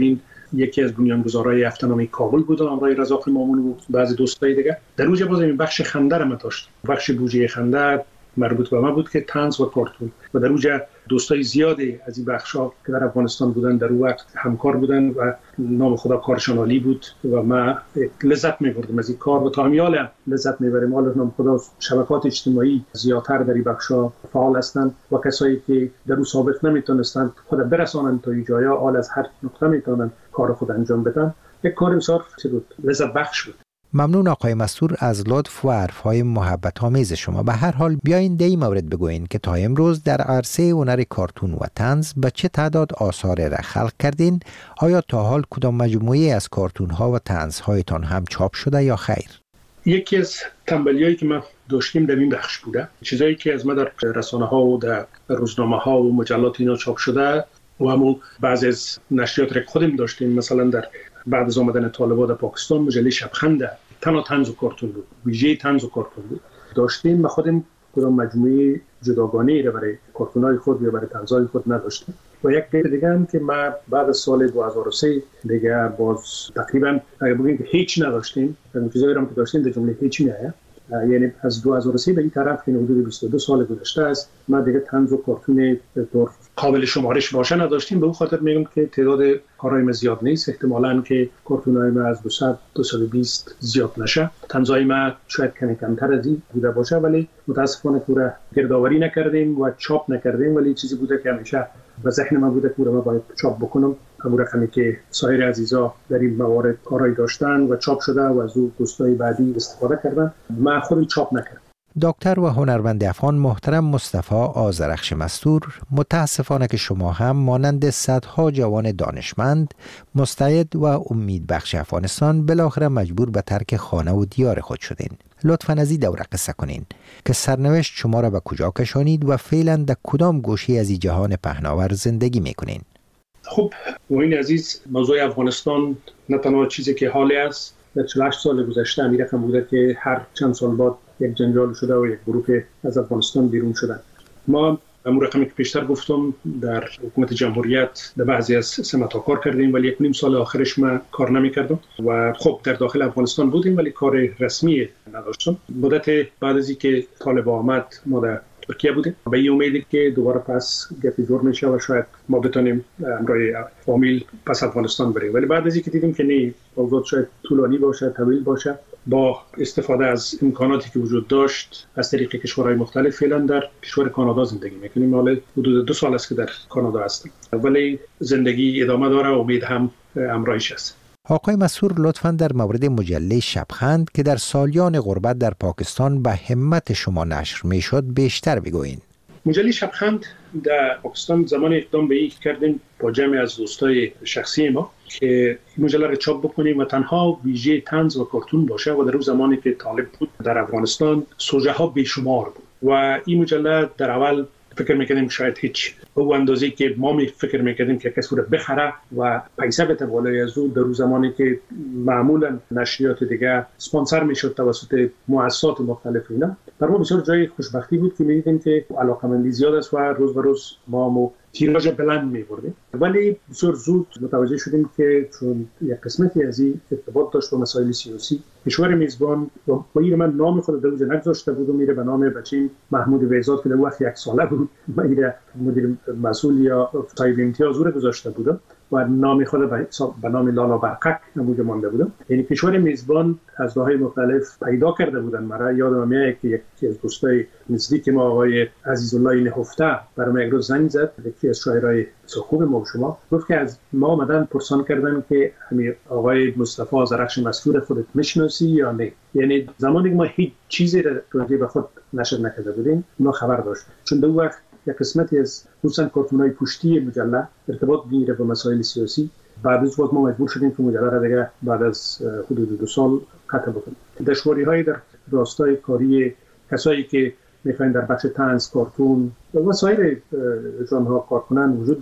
[SPEAKER 19] یکی از بنیانگذارای هفته‌نامه کابل بود، آقای رزاق مامون و بعضی دوستای دیگه. در اونجا باز این بخش خنده رو داشت. بخش بودجه خنده مربوط به ما بود که طنز و کارتون و در اونجا دوستای زیادی از این بخشا که در افغانستان بودن در اون وقت همکار بودن و نام خدا کارشان عالی بود و ما لذت می‌بردیم از این کار و تا همیال لذت می‌بریم. حالا نام خدا شبکات اجتماعی زیادتر در این بخشا فعال هستند و کسایی که در اون سابق نمیتونستند خود برسانند تا اینجایا حال از هر نقطه میتونن کار خود انجام بدن. یک کار بسیار لذت بخش بود.
[SPEAKER 18] ممنون آقای مستور از لطف و حرفهای محبت آمیز شما. به هر حال بیاین در این مورد بگوین که تا امروز در عرصه هنر کارتون و طنز به چه تعداد آثار را خلق کردین؟ آیا تا حال کدام مجموعه از کارتون ها و طنز هایتان هم چاپ شده یا خیر؟
[SPEAKER 19] یکی از تنبلیایی که ما داشتیم در این بخش بوده، چیزایی که از ما در رسانه ها و در روزنامه ها و مجلات اینا چاپ شده و همون بعضی از نشریات را خودم داشتیم. مثلا در بعد از آمدن طالبان در پاکستان مجله شبخند تنها طنز و کارتون بود، ویژه طنز و کارتون بود داشتیم. ما خودم کدام مجموعه جداگانه را برای کارتونای خود یا برای طنزهای خود نداشتیم. و یک دلیل دیگه هم که ما بعد از سال دو هزار و سه دیگه باز تقریبا اگه بگیم که هیچ نداشتیم، اون چیزایی هم که داشتیم در جمله هیچ میایه. یعنی از دو هزار و سه به این طرف که حدود بیست و دو سال گذشته است ما دیگه طنز و کارتون طور قابل شمارش باشه نداشتیم. به اون خاطر میگم که تعداد کارهای ما زیاد نیست. احتمالاً که کارتونای ما از دویست تا دویست و بیست زیاد نشه. طنزهای ما شاید کمی کمتر از این بوده باشه، ولی متاسفانه پورا گردآوری نکردیم و چاپ نکردیم. ولی چیزی بوده که همیشه به ذهن من بوده که ما باید چاپ بکنم. همون رقمی که سایر عزیزا در این موارد کارهای داشتن و چاپ شده و از اون دوستای بعدی استفاده کردن، من خودم چاپ نکردم.
[SPEAKER 18] دکتر و هنرمند افغان محترم مصطفی آذرخش مستور، متاسفانه که شما هم مانند صدها جوان دانشمند، مستعد و امیدبخش افغانستان بالاخره مجبور به ترک خانه و دیار خود شدین. لطفاً از این دوره قصه کنین که سرنوشت شما را به کجا کشانید و فعلا در کدام گوشه از این جهان پهناور زندگی میکنین؟
[SPEAKER 19] خب موین عزیز، موضوع افغانستان نه تنها چیزی که حالی است. در چهل و هشت سال گذشته امیر رقم بوده که هر چند سال بعد یک جنجال شده و یک گروه از افغانستان بیرون شدن. ما همون رقمی که پیشتر گفتم در حکومت جمهوریت در بعضی از سمت‌ها کار کردیم، ولی یک نیم سال آخرش ما کار نمی‌کردم و خب در داخل افغانستان بودیم ولی کار رسمی نداشتم. مدت بعد از اینکه طالبان آمد ما در ترکیه بودیم به این امیدی که دوباره پس گپی جور میشه و شاید ما بتونیم همراه فامیل پس افغانستان بریم. ولی بعد از اینکه دیدیم که نه، اوضاع شاید طولانی باشه، طویل باشه، با استفاده از امکاناتی که وجود داشت از طریق کشورهای مختلف فعلا در کشور کانادا زندگی میکنیم. حالا حدود دو سال است که در کانادا هستم، ولی زندگی ادامه داره و امید هم همراهش است.
[SPEAKER 18] آقای مسور، لطفاً در مورد مجله شبخند که در سالیان غربت در پاکستان به همت شما نشر میشد بیشتر بگویید.
[SPEAKER 19] مجله شبخند در پاکستان زمان اقدام به این کردیم با جمعی از دوستای شخصی ما که مجله را چاپ بکنیم و تنها ویژه طنز و کارتون باشه و در اون زمانی که طالب بود در افغانستان سوژه ها بیشمار بود و این مجله در اول فکر میکردیم شاید هیچ او اندازه‌ای که ما می فکر میکردیم که کسی رو بخره و پیسه بده بالای از او، در اون زمانی که معمولا نشریات دیگه اسپانسر میشد توسط مؤسسات مختلف اینا، برای ما بسیار جای خوشبختی بود که میدیدیم که علاقه‌مندی زیاد است و روز به روز ما مو تیراژ بلند می‌بردیم. ولی بسیار زود متوجه شدیم که چون یک قسمتی از این ارتباط داشت با مسائل سیاسی، کشور میزبان با این من نام خود در اونجا نگذاشته بود و میره به نام بچیم محمود بهزاد که در وقت یک ساله بود میره مدیر مسئول یا صاحب امتیاز رو گذاشته بودم و نام خود به نام لالا برقک نموده مانده بودم. یعنی کشور میزبان از راه‌های مختلف پیدا کرده بودن. مرا یادم میاد که یکی از دوستای نزدیک ما آقای عزیزالله نهفته برام یک روز زنگ زد، یکی از شاعرای خوب ما و شما، گفت که از ما آمدن پرسان کردن که همین آقای مصطفی آذرخش مستور خودت میشناسی یا نه. یعنی زمانی که ما هیچ چیزی راجع به خود نشر نکرده بودیم ما خبر داشت، چون در وقت یک قسمتی از خصوصا کارتون‌های پشتی مجله ارتباط میگیره با مسائل سیاسی. بعد از وقت ما مجبور شدیم که مجله را دیگه بعد از حدود دو سال قطع بکنیم. دشواری‌های در راستای کاری کسایی که میخواین در بخش طنز، کارتون و سایر ژانرها کار کنن وجود داره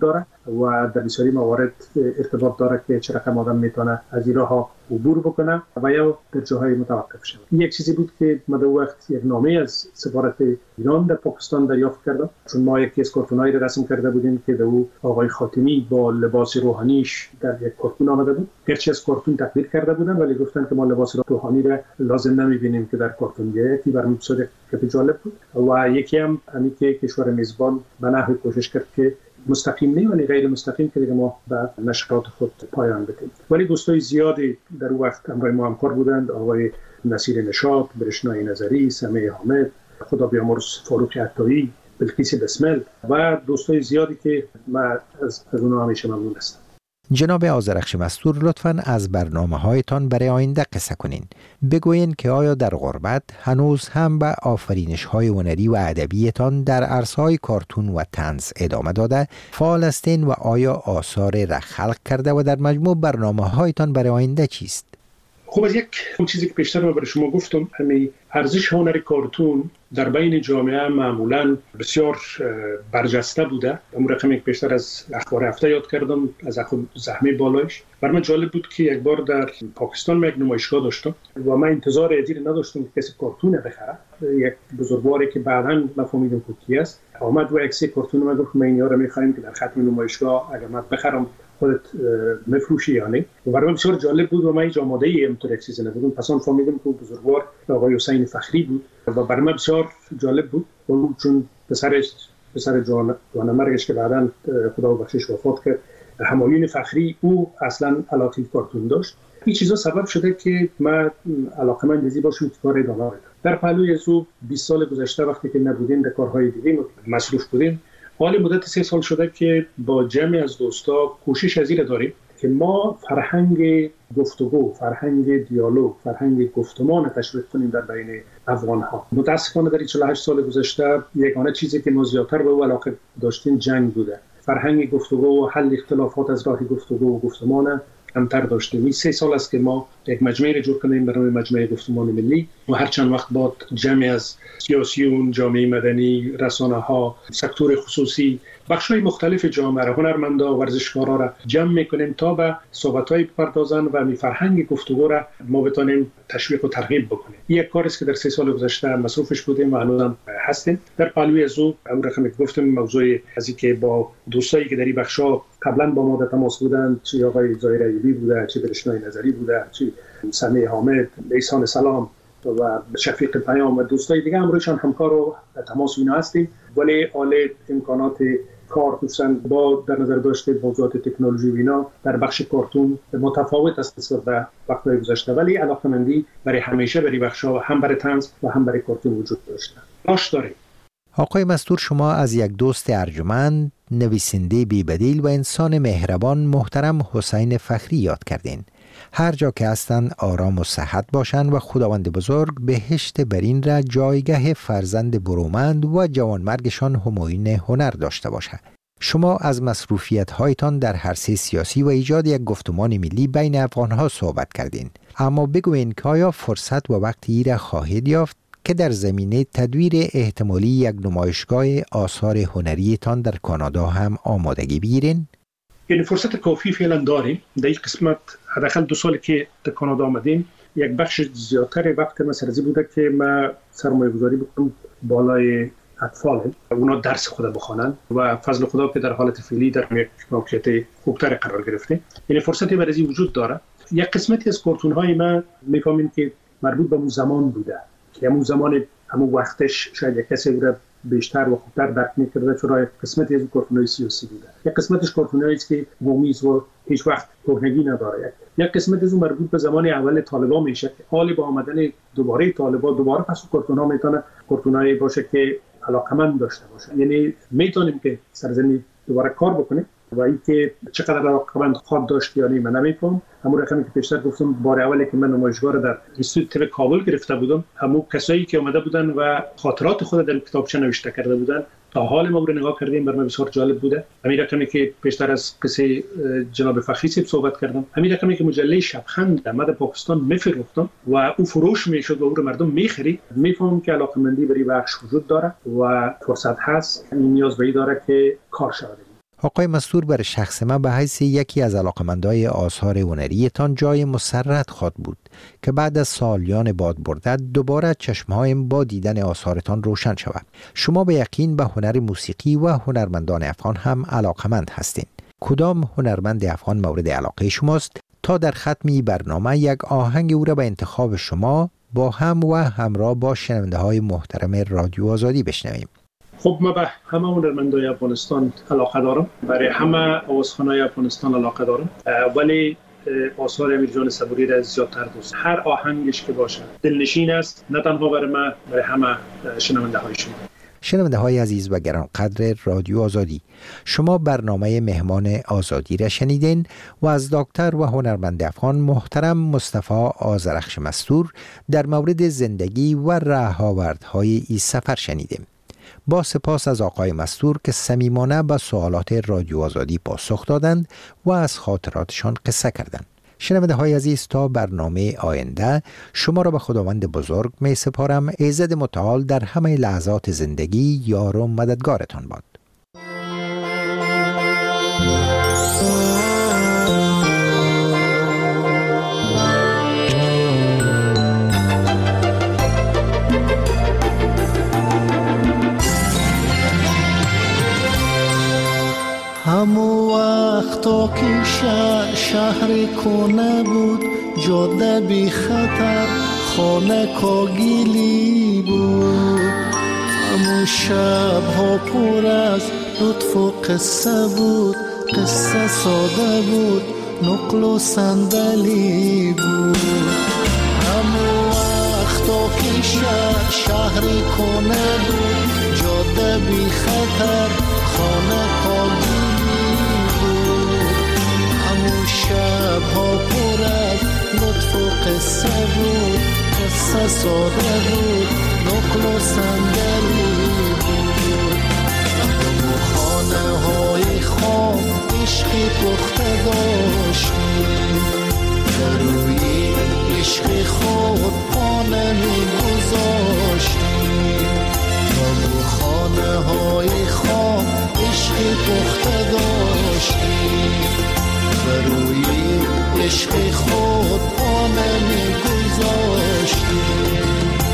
[SPEAKER 19] و در بسیاری موارد ارتباط داره که چه رقم آدم میتونه از این راه عبور بکنه و یا در جاهای متوقف شود. این یک چیزی بود که من در وقت یک نامه از سفارت ایران در پاکستان دریافت کردم، چون ما یکی از کارتونایی را رسم کرده بودیم که در او آقای خاتمی با لباس روحانیش در یک کارتون آمده بود. گرچه از کارتون تقدیر کرده بودن ولی گفتن که ما لباس روحانی را لازم نمیبینیم که در کارتون بیاید. این برام بسیار جالب بود و یکی هم همین که کشور میزبان به نحوی کوشش کرد که مستقیم نه ولی غیر مستقیم که دیگه ما به نشرات خود پایان بدیم. ولی دوستای زیادی در اون وقت همراه ما همکار بودند، آقای نصیر نشاط، برشنای نظری، سمیع حامد، خدا بیامرز فاروق عطایی، بلقیس بسمل و دوستای زیادی که من از از اونها همیشه ممنون هستم.
[SPEAKER 18] جناب آذرخش مستور، لطفاً از برنامه هایتان برای آینده قصه کنین. بگوین که آیا در غربت هنوز هم به آفرینش های هنری و ادبیتان در عرصه‌های کارتون و طنز ادامه داده فعال هستین و آیا آثار را خلق کرده و در مجموع برنامه هایتان برای آینده چیست؟
[SPEAKER 19] خب از یک اون چیزی که پیشتر ما برای شما گفتم، همین ارزش هنر کارتون در بین جامعه معمولاً بسیار برجسته بوده. اون رقمی که پیشتر از اخبار هفته یاد کردم از زحمه بالایش، برای من جالب بود که یک بار در پاکستان من یک نمایشگاه داشتم و من انتظار ادیر نداشتم که کسی کارتون بخره. یک بزرگواری که بعداً مفهومیدم کی است آمد و یک سری کارتون ما گفت ما اینا رو می‌خوایم که در ختم نمایشگاه اگر من بخرم خودت مفروشی یا نه. و برای من بسیار جالب بود و من هیچ آماده‌ای اینطور یک چیزی نبودم. پس آن فهمیدم که بزرگوار آقای حسین فخری بود و برای من بسیار جالب بود و چون پسرش پسر جوان جوانمرگش که بعداً خدا بخشش وفات کرد، همایون فخری، او اصلا علاقه کارتون داشت. این چیزا سبب شده که من علاقه‌مند بزی باشم که کار ادامه بدم. در پهلوی از او بیست سال گذشته وقتی که نبودیم در کارهای دیگه مصروف بودیم، حالی مدت سه سال شده که با جمعی از دوستا کوشش از این داریم که ما فرهنگ گفتگو، فرهنگ دیالوگ، فرهنگ گفتمان تشویق کنیم در بین افغان‌ها. متاسفانه در چهل و هشت سال گذشته یگانه چیزی که ما زیادتر به او علاقه داشتیم جنگ بوده. فرهنگ گفتگو و حل اختلافات از راه گفتگو و گفتمان کمتر داشتیم. این سه سال است که ما یک مجموعه را جور کنیم برای مجموعه گفتمان ملی و هر چند وقت بعد جمعی از سیاسیون، جامعه مدنی، رسانه‌ها، سکتور خصوصی، بخش‌های مختلف جامعه را، هنرمندا، ورزشکارا را جمع می‌کنیم تا به صحبت‌های بپردازن و می فرهنگ گفتگو را ما بتونیم تشویق و ترغیب بکنیم. این یک کاری است که در سه سال گذشته مصروفش بودیم و هنوزم هستیم. در پهلوی از او اون رقمی که گفتم موضوع از اینکه با دوستایی که در این بخش‌ها قبلا با ما در تماس بودند، چه آقای ظاهر ایوبی بوده، چه برشنای نظری بوده، چه سمیع حامد، احسان سلام و شفیق پیام و دوستای دیگه هم روشان همکار و تماس اینا هستیم. ولی حال امکانات کار دوستان با در نظر داشته موضوعات تکنولوژی و اینا در بخش کارتون متفاوت است نسبت به وقت‌های گذشته، ولی علاقه‌مندی برای همیشه برای بخش‌ها هم برای طنز و هم برای کارتون وجود داشته. باش داره.
[SPEAKER 18] آقای مستور، شما از یک دوست ارجمند، نویسنده بی‌بدیل و انسان مهربان محترم حسین فخری یاد کردین. هر جا که هستند آرام و صحت باشند و خداوند بزرگ بهشت برین را جایگاه فرزند برومند و جوانمرگشان همایون هنر داشته باشد. شما از مصروفیت هایتان در عرصه سیاسی و ایجاد یک گفتمان ملی بین افغانها صحبت کردین، اما بگوین که آیا فرصت و وقتی را خواهید یافت که در زمینه تدویر احتمالی یک نمایشگاه آثار هنریتان در کانادا هم آمادگی بگیرین؟
[SPEAKER 19] یعنی فرصت کافی فعلا داریم. در این قسمت حداقل دو سالی که در کانادا آمدیم یک بخش زیادتر وقت ما سرزی بوده که ما سرمایه گذاری بکنم بالای اطفال اونا درس خود بخوانن و فضل خدا که در حالت فعلی در یک موقعیت خوبتر قرار گرفته. یعنی فرصتی برای وجود داره. یک قسمتی از کارتون های ما میفهمیم که مربوط به اون زمان بوده که همون زمان همون وقتش شاید یک کسی رو بیشتر و خوبتر درک می‌کرده، چرا یک قسمتی از کارتون‌های سیاسی بوده، یک قسمتش کارتونایی است که مومیز و هیچ وقت کهنگی نداره، یک قسمت از اون مربوط به زمان اول طالبان میشه که حالی با آمدن دوباره طالبان دوباره پس کارتون‌ها میتونه کارتونایی باشه که علاقمند داشته باشه. یعنی میتونیم که سرزمین دوباره کار بکنیم و اینکه چقدر علاقمند خواهد داشت یا نه من نمی‌فهمم. همون رقمی که پیشتر گفتم بار اولی که من نمایشگاه رو در اینستیتوت کابل گرفته بودم، همون کسایی که اومده بودن و خاطرات خود در کتابچه نوشته کرده بودن تا حال ما رو نگاه کردیم، برام بسیار جالب بوده. همین رقمی که پیشتر از قصه جناب فخری صحبت کردم، همین رقمی که مجله شبخند در پاکستان میفروختم و او فروش میشد و او رو مردم میخرید، میفهمم که علاقمندی برای بخش وجود داره و فرصت هست. این نیاز به این داره که کار شود.
[SPEAKER 18] آقای مستور، بر شخص من به حیث یکی از علاقمندای آثار هنریتان جای مسرت خواد بود که بعد از سالیان باد بردت دوباره چشمهایم با دیدن آثارتان روشن شود. شما به یقین به هنر موسیقی و هنرمندان افغان هم علاقمند هستین. کدام هنرمند افغان مورد علاقه شماست تا در ختمی برنامه یک آهنگ او را به انتخاب شما با هم و همراه با شنونده های محترم رادیو آزادی بشنویم؟
[SPEAKER 19] خب ما به همه هنرمندای افغانستان علاقه دارم، برای همه آوازخوانای افغانستان علاقه دارم، ولی آثار امیر جان صبوری را زیادتر دوست. هر آهنگش که باشه دلنشین است، نه تنها برای من، برای همه شنونده های شما.
[SPEAKER 18] شنونده های عزیز و گرانقدر رادیو آزادی، شما برنامه مهمان آزادی را شنیدین و از دکتر و هنرمند افغان محترم مصطفی آذرخش مستور در مورد زندگی و رهاوردهای این سفر شنیدیم. با سپاس از آقای مستور که صمیمانه به سوالات رادیو آزادی پاسخ دادند و از خاطراتشان قصه کردند. شنونده های عزیز، تا برنامه آینده شما را به خداوند بزرگ می سپارم. ایزد متعال در همه لحظات زندگی یار و مددگارتان باد.
[SPEAKER 20] همو وقتا که شهر, شهر کنه بود، جاده بی خطر، خانه کاگیلی بود. همو شب ها پر از لطف و قصه بود، قصه ساده بود، نقل و صندلی بود. همو وقتا که شهر, شهر کنه بود، جاده بی خطر، خانه کاگیلی. شب ها پر از لطف و قصه بود، قصه ساده بود، نقل و صندلی بود. و خانه های خام عشقی پخته داشتیم، در روی عشق خود پا نمی گذاشتیم. و خانه های خام عشقی پخته داشتیم، بروی عشق خود پا نمی گذاشتیم.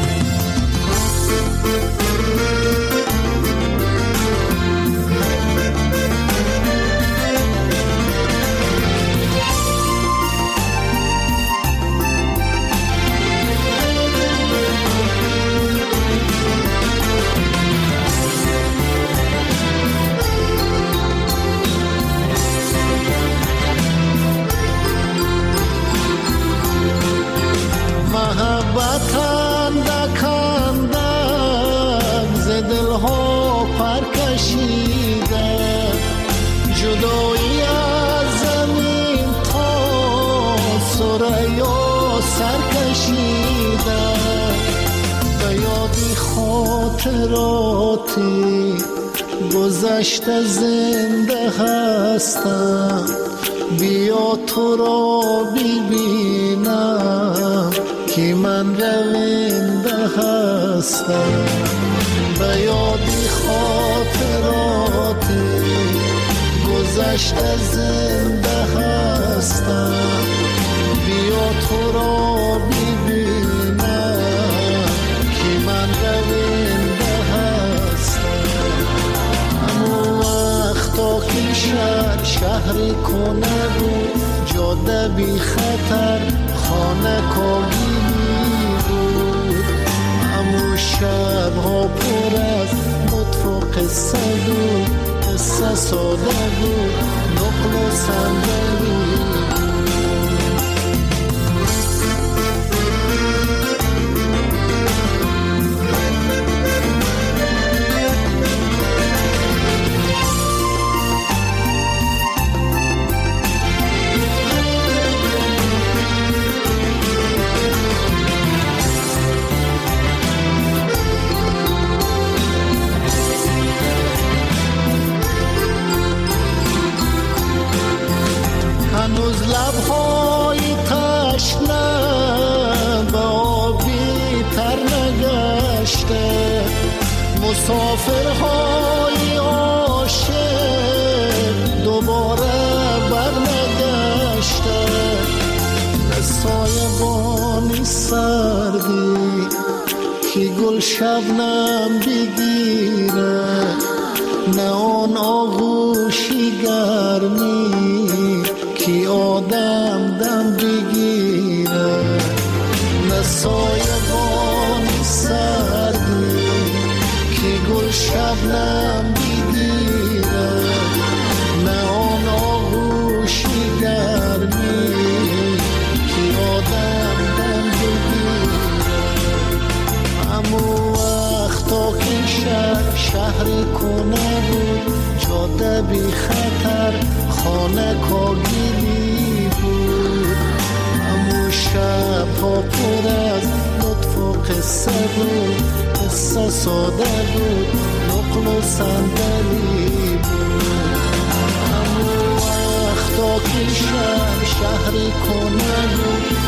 [SPEAKER 20] محبتان دکندم ز دلها پر کشیده، جدایی از زمین تا ثریا سر کشیده. به یادی خاطراتی گذشته زنده هستم، بیا تو را ببینم که من رونده هستم. به یادی خاطراتی گذشته زنده هستم، بیا تو را ببینم که من رونده هستم. همون وقتا که شهر شهر کنه بود، جاده بی خطر، خانه کاگیلی بود. همون شب ها پر از لطف و قصه بود، قصه ساده بود، نقل و صندلی هنوز لبهای تشنه به آبی تر نگشته، مسافرهای عاشق سایبانی سردی که گل شبنم بگیره، نه آن آغوشی گرمی که آدم دم بگیره، نه سایبانی سردی که گل شبنم بگیره، نه آن آغوشی گرمی که آدم دم بگیره. امو وقتا که شهر شهر کنه بود، جاده بی خطر خانه کاگیری بود. امو شب ها پر از لطف و قصه بود، قصه ساده بود، نقل و صندلی بود. امو وقتا که شهر شهر کنه بود،